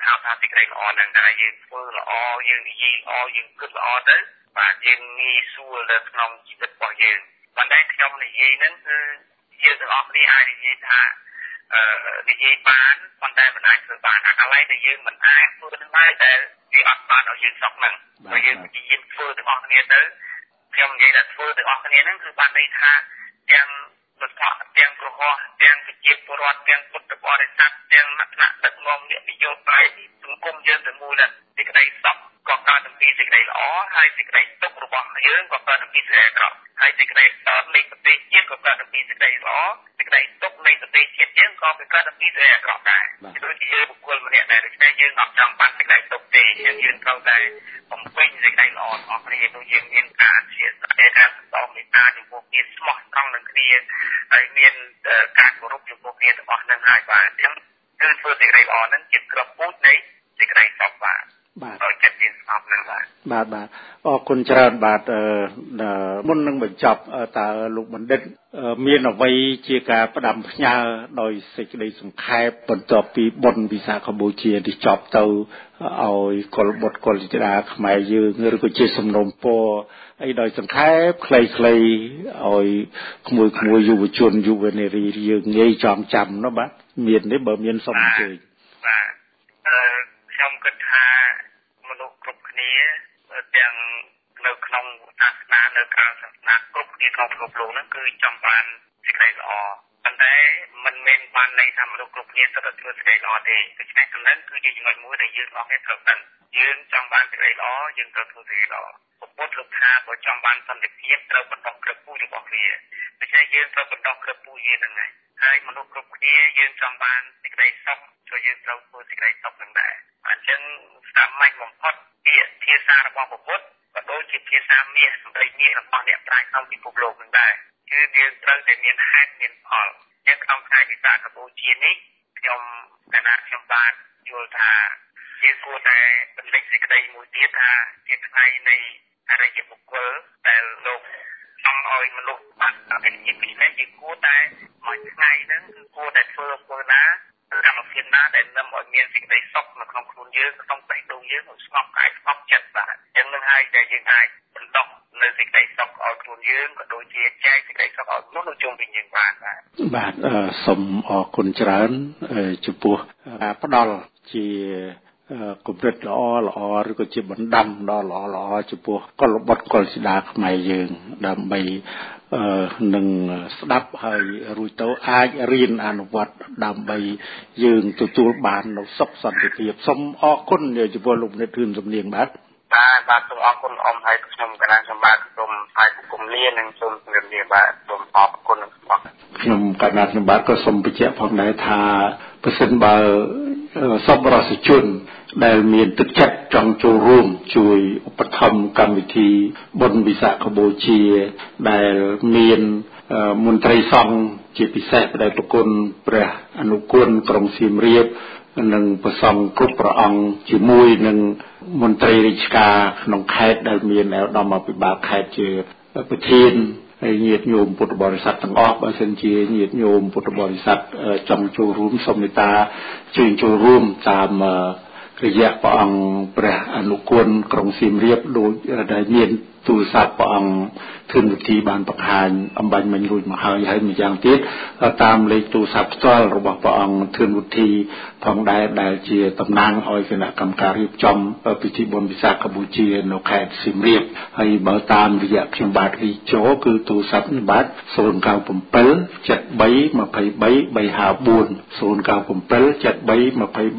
ហៅថាសេចក្តីល្អនឹងតែយើងធ្វើល្អយើងនិយាយល្អយើងគិតល្អទៅបាទយើងងាយស្រួលនៅក្នុងជីវិតរបស់យើងប៉ុន្តែខ្ញុំនិយាយហ្នឹងគឺយើងទាំងអស់គ្នាអាចនិយាយថាអឺនិយាយបានប៉ុន្តែមិនអាចធ្វើបានអាកន្លែងដែលយើងមិនអាចធ្វើនឹងដែរតែវាអត់បានឲ្យយើងសក់ហ្នឹងបើយើងព្យាយាមធ្វើទាំងអស់គ្នាទៅខ្ញុំនិយាយថាធ្វើទាំងអស់គ្នាហ្នឹងគឺបានន័យថាទាំងបន្តទាំងប្រហោះទាំងប្រជាពលរដ្ឋទាំងពុទ្ធបរិស័ទទាំងអ្នកថ្នាក់ដឹកនាំអ្នកនយោបាយសង្គមយើងទាំងមូលសេចក្តីសុខក៏កើតពីសេចក្តីល្អហើយសេចក្តីទុក្ខរបស់យើងក៏កើតពីសេចក្តីអាក្រក់ហើយសេចក្តីកើតនៃប្រទេសជាតិក៏កើតពីសេចក្តីល្អសេចក្តីទុក្ខនៃប្រទេសជាតិយើងក៏កើតពីសេចក្តីអាក្រក់ដែរដូចជាយើងបុគ្គលម្នាក់ដែរដូច្នេះយើងអត់ចង់បានសេចក្តីទុក្ខទេយើងយើងត្រូវតែបំពេញសេចក្តីល្អរបស់គ្នាដូចយើងមានការអធិស្ឋានការសន្សំមេត្តាចំពោះគ្នាស្មោះត្រង់នឹងគ្នាហើយមានការគោរពចំពោះគ្នាទាំងអស់នឹងហើយបាទអញ្ចឹងគឺធ្វើសេចក្តីល្អហ្នឹងជាក្របពូជនៃសេចក្តីសុខបាទបាទឲ្យចិត្តមានស្ងប់នឹងបាទបាទបាទអរគុណច្រើនបាទមុននឹងបញ្ចប់តើលោកបណ្ឌិតមានអ្វីជាការផ្ដាំផ្ញើដោយសេចក្តីសង្ខេបបន្ទាប់ពីបុណ្យវិសាខបូជានេះចប់ទៅឲ្យកុលបុត្រកុលធីតាខ្មែរយើងឬក៏ជាសំណូមពរអីដោយសង្ខេបខ្លីៗឲ្យក្មួយក្មួយយុវជនយុវនារីយើងងាយចងចាំណាបាទមានទេបើមានសូមអញ្ជើញបាទអឺខ្ញុំគិតថាមនុស្សគ្រប់គ្នាទាំងនៅក្នុងសាសនានៅក្រៅសាសនាគ្រប់គ្នាក្នុងពិភពលោកហ្នឹងគឺចង់បានសេចក្តីល្អប៉ុន្តែមិនមែនបានន័យថាមនុស្សគ្រប់គ្នាសុទ្ធតែធ្វើសេចក្តីល្អទេដូច្នេះចំណុចគឺជាចំណុចមួយដែលយើងអស់គ្នាត្រូវដឹងយើងចង់បានសេចក្តីល្អយើងត្រូវធ្វើសេចក្តីល្អពុទ្ធលោកថាបើចង់បានសន្តិភាពត្រូវបន្តក្រឹបពូជរបស់វាដូច្នេះយើងត្រូវបន្តក្រឹបពូជវាហ្នឹងហើយហើយមនុស្សគ្រប់គ្នាយើងចង់បានសេចក្តីសុខចូលយើងត្រូវធ្វើសេចក្តីសុខហ្នឹងដែរអញ្ចឹងសាមញ្ញបំផុតពាក្យភាសារបស់ពុទ្ធក៏ដូចជាភាសាមាសសម្ដីមាសរបស់អ្នកប្រាជ្ញក្នុងពិភពលោកហ្នឹងដែរគឺយើងត្រូវតែមានហេតុមានផលជាក្នុងថ្ងៃវិសាខបូជានេះខ្ញុំកណាត់ខ្ញុំបានយល់ថាយើងគួរតែបន្តិចសេចក្តីមួយទៀតថាជាថ្ងៃនៃអរិយបុគ្គលដែលលោកចង់ឲ្យមនុស្សបានអភិជាពិសេសយើងគួរតែមួយថ្ងៃហ្នឹងគឺគួរតែធ្វើធ្វើណាកម្មភាពណាដែលនាំឲ្យមានសេចក្តីសុខនៅក្នុងខ្លួនយើងក្នុងបេះដូងយើងឲ្យស្ងប់កាយស្ងប់ចិត្តបាទអញ្ចឹងនឹងហើយដែលយើងអាចបន្តនៅសេចក្តីសុខឲ្យខ្លួនយើងក៏ដូចជាចែកសេចក្តីសុខឲ្យមនុស្សជុំវិញយើងបានបាទបាទសូមអរគុណច្រើនចំពោះផ្ដល់ជាគំនិតល្អល្អឬក៏ជាបណ្ដាំដ៏ល្អល្អចំពោះកុលបុត្រកុលធីតាខ្មែរយើងដើម្បីនឹងស្ដាប់ហើយរួចទៅអាចរៀនអនុវត្តដើម្បីយើងទទួលបាននូវសុខសន្តិភាពសូមអរគុណចំពោះលោកអ្នកធឿនសំនៀងបាទបាទបាទសូមអរគុណអ៊ំហើយខ្ញុំកណាខ្ញុំបាទសូមថ្លែងគុំលានិងសូមជម្រាបលាបាទសូមអរគុណខ្ញុំកណាខ្ញុំបាទក៏សូមបញ្ជាក់ផងដែរថាប្រសិនបើសប្បុរសជនដែលមានទឹកចិត្តចង់ចូលរួមជួយឧបត្ថម្ភកម្មវិធីបុណ្យវិសាខបូជាដែលមានមន្ត្រីសង្ឃជាពិសេសដែលប្រគុណព្រះអនុគុណក្រុងសៀមរាបនិងព្រះសង្ឃគ្រប់ព្រះអង្គជាមួយនឹងមន្ត្រីរាជការក្នុងខេត្តដែលមានឧត្តមអភិបាលខេត្តជាប្រធានហើយញាតិញោមពុទ្ធបរិស័ទទាំងអស់បើសិនជាញាតិញោមពុទ្ធបរិស័ទចង់ចូលរួមសូមមេត្តាជួយចូលរួមតាមរយៈព្រះអង្គព្រះអនុគុណក្រុងសៀមរាបដូចដែលមានទូរស័ព្ទព្រះអង្គធឿនវិធីបានបង្ហាញអំបញ្ញមិញរួចមកហើយហើយម្យ៉ាងទៀតតាមលេខទូរស័ព្ទផ្ទាល់របស់ព្រះអង្គធឿនវិធីផងដែរដែលជាតំណាងឲ្យគណៈកម្មការរៀបចំពិធីបុណ្យវិសាខបូជានៅខេត្តសៀមរាបហើយបើតាមរយៈខ្ញុំបាទរីជោគឺទូរស័ព្ទនេះបាទศูนย์ เก้า เจ็ด เจ็ด สาม สาม สาม ห้า สี่ ศูนย์ เก้า เจ็ด เจ็ด สาม สาม สาม ห้า สี่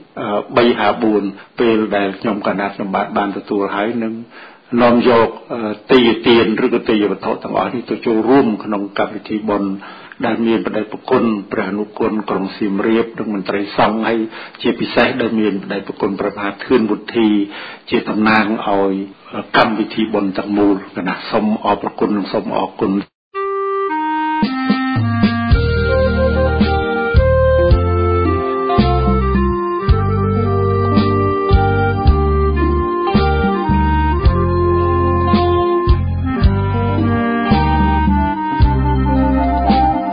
ពេលដែលខ្ញុំកណាត់សម្បត្តិបានទទួលហើយនឹងនាំយកទេយ្យទានឬក៏ទេយ្យវត្ថុទាំងអស់នេះទៅចូលរួមក្នុងកម្មវិធីបុណ្យដែលមានបដិប្រគុណព្រះអនុគុណក្រុងសៀមរាបនិងមន្ត្រីសង្ឃហើយជាពិសេសដែលមានបដិប្រគុណព្រះមហាធឿនវុធីជាតំណាងឲ្យកម្មវិធីបុណ្យទាំងមូលគណៈសូមអរគុណនិងសូមអរគុណ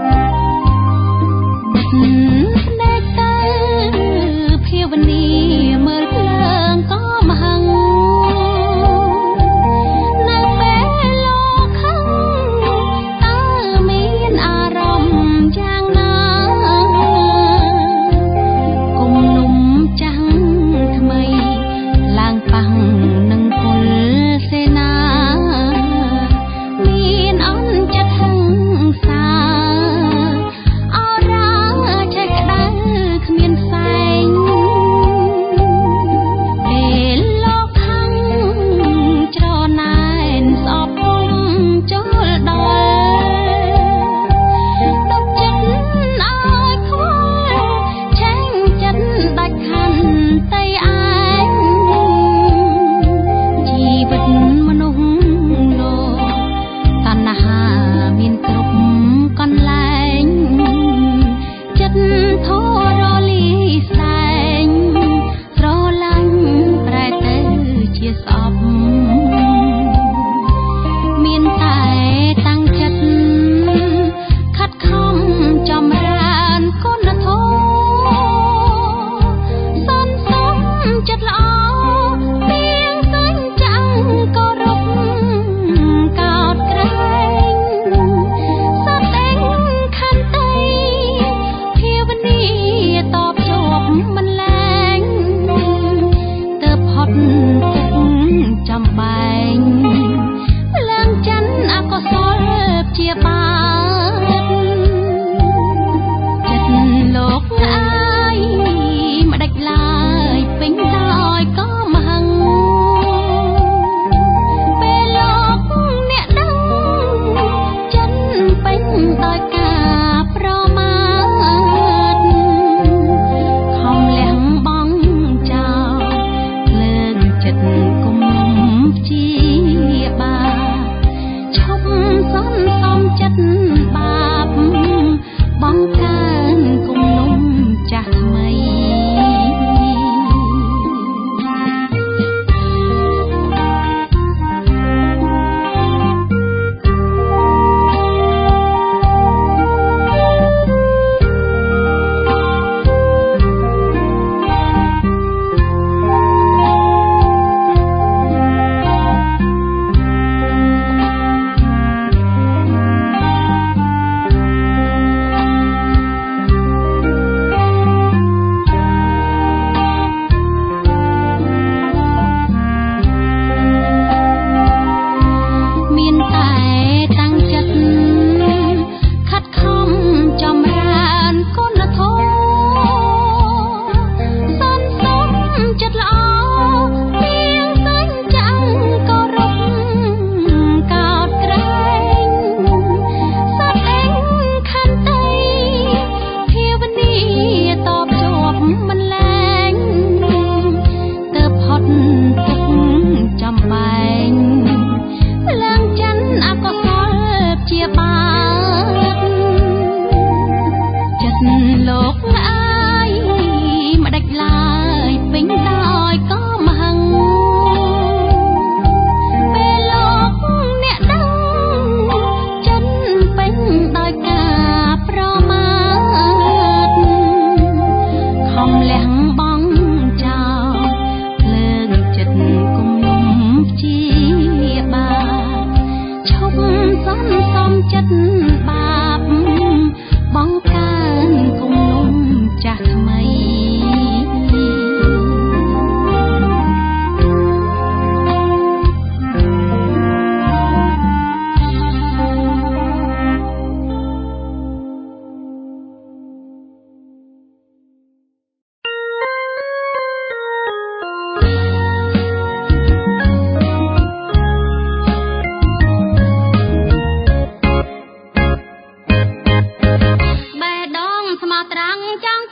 ម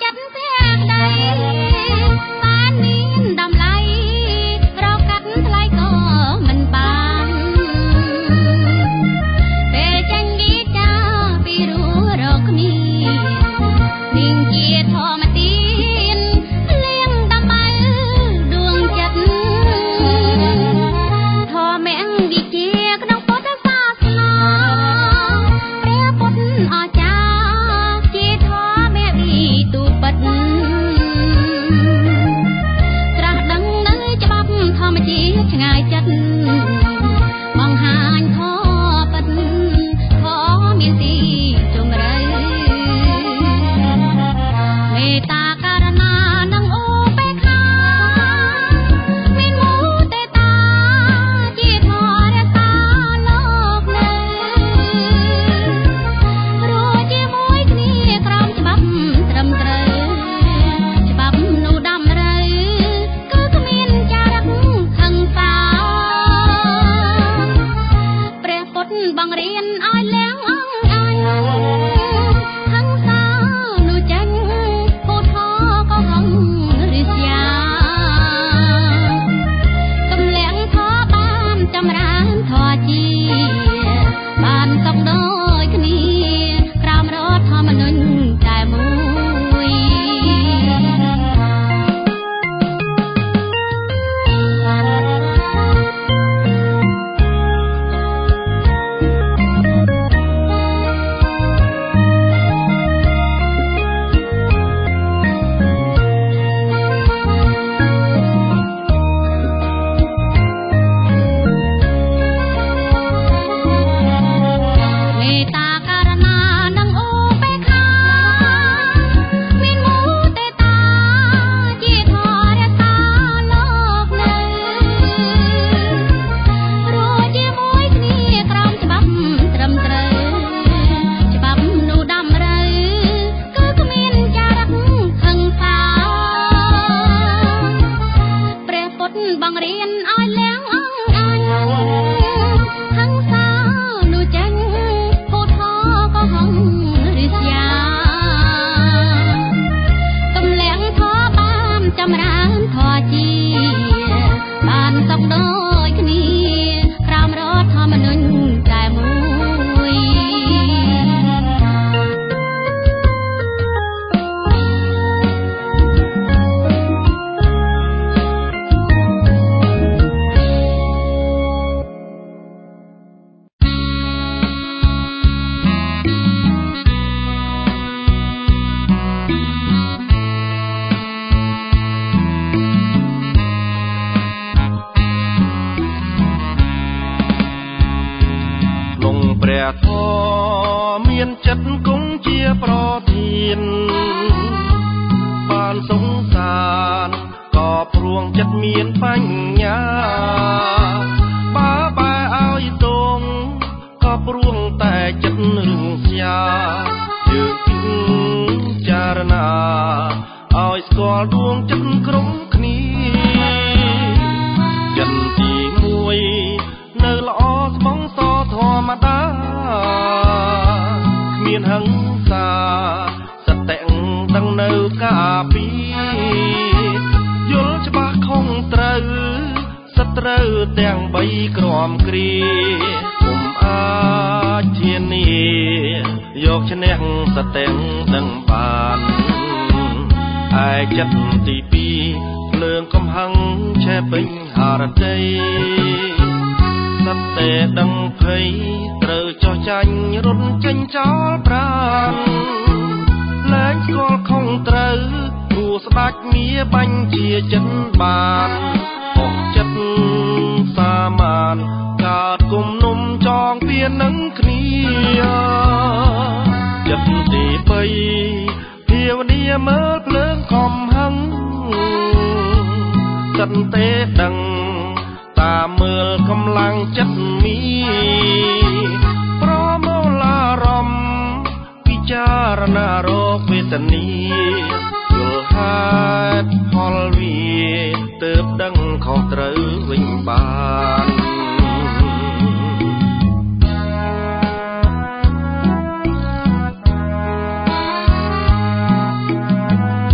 เ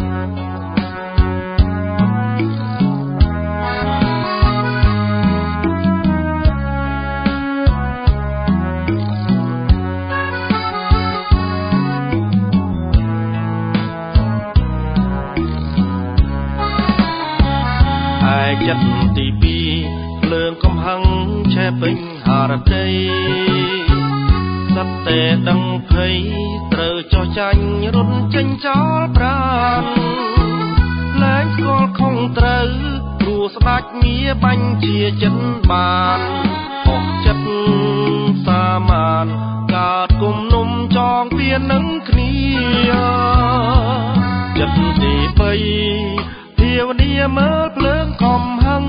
ចិត្តទីពីរភ្លើងកំហឹងឆេះពេញហារតីសត្វតែដឹងភ័យត្រូវចោះចាញ់រត់ចេញចោលប្រាណលែងស្គាល់ខុសត្រូវព្រោះស្ដេចមាបាញ់ជាចិត្តបានអស់ចិត្តសាមានកើតគុំនុំចងពៀននឹងគ្នាចិត្តទីបីភាវនាមើលភ្លើងកំហឹង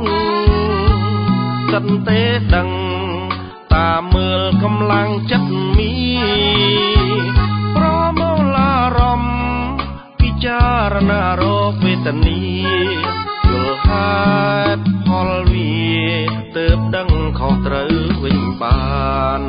សិនទេដឹងតាមមើលកម្លាំងចិត្តមីប្រមូលអារម្មណ៍ពិចារណារកវេទនាយល់ហេតុផលវាទើបដឹងខុសត្រូវវិញបាន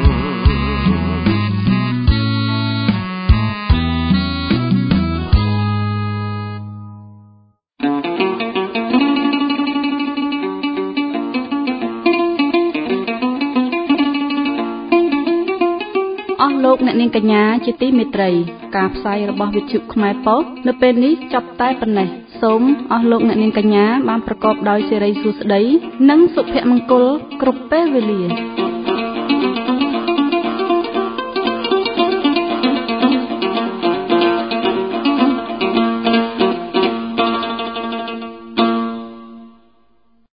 អស់លោកអ្នកនាងកញ្ញាជាទីមេត្រីការផ្សាយរបស់វិទ្យុខ្មែរប៉ុស្តិ៍នៅពេលនេះចប់តែប៉ុណ្ណេះសូមអស់លោកអ្នកនាងកញ្ញាបានប្រកបដោយសិរីសួស្តីនិងសុភមង្គលគ្រប់ពេលវេលា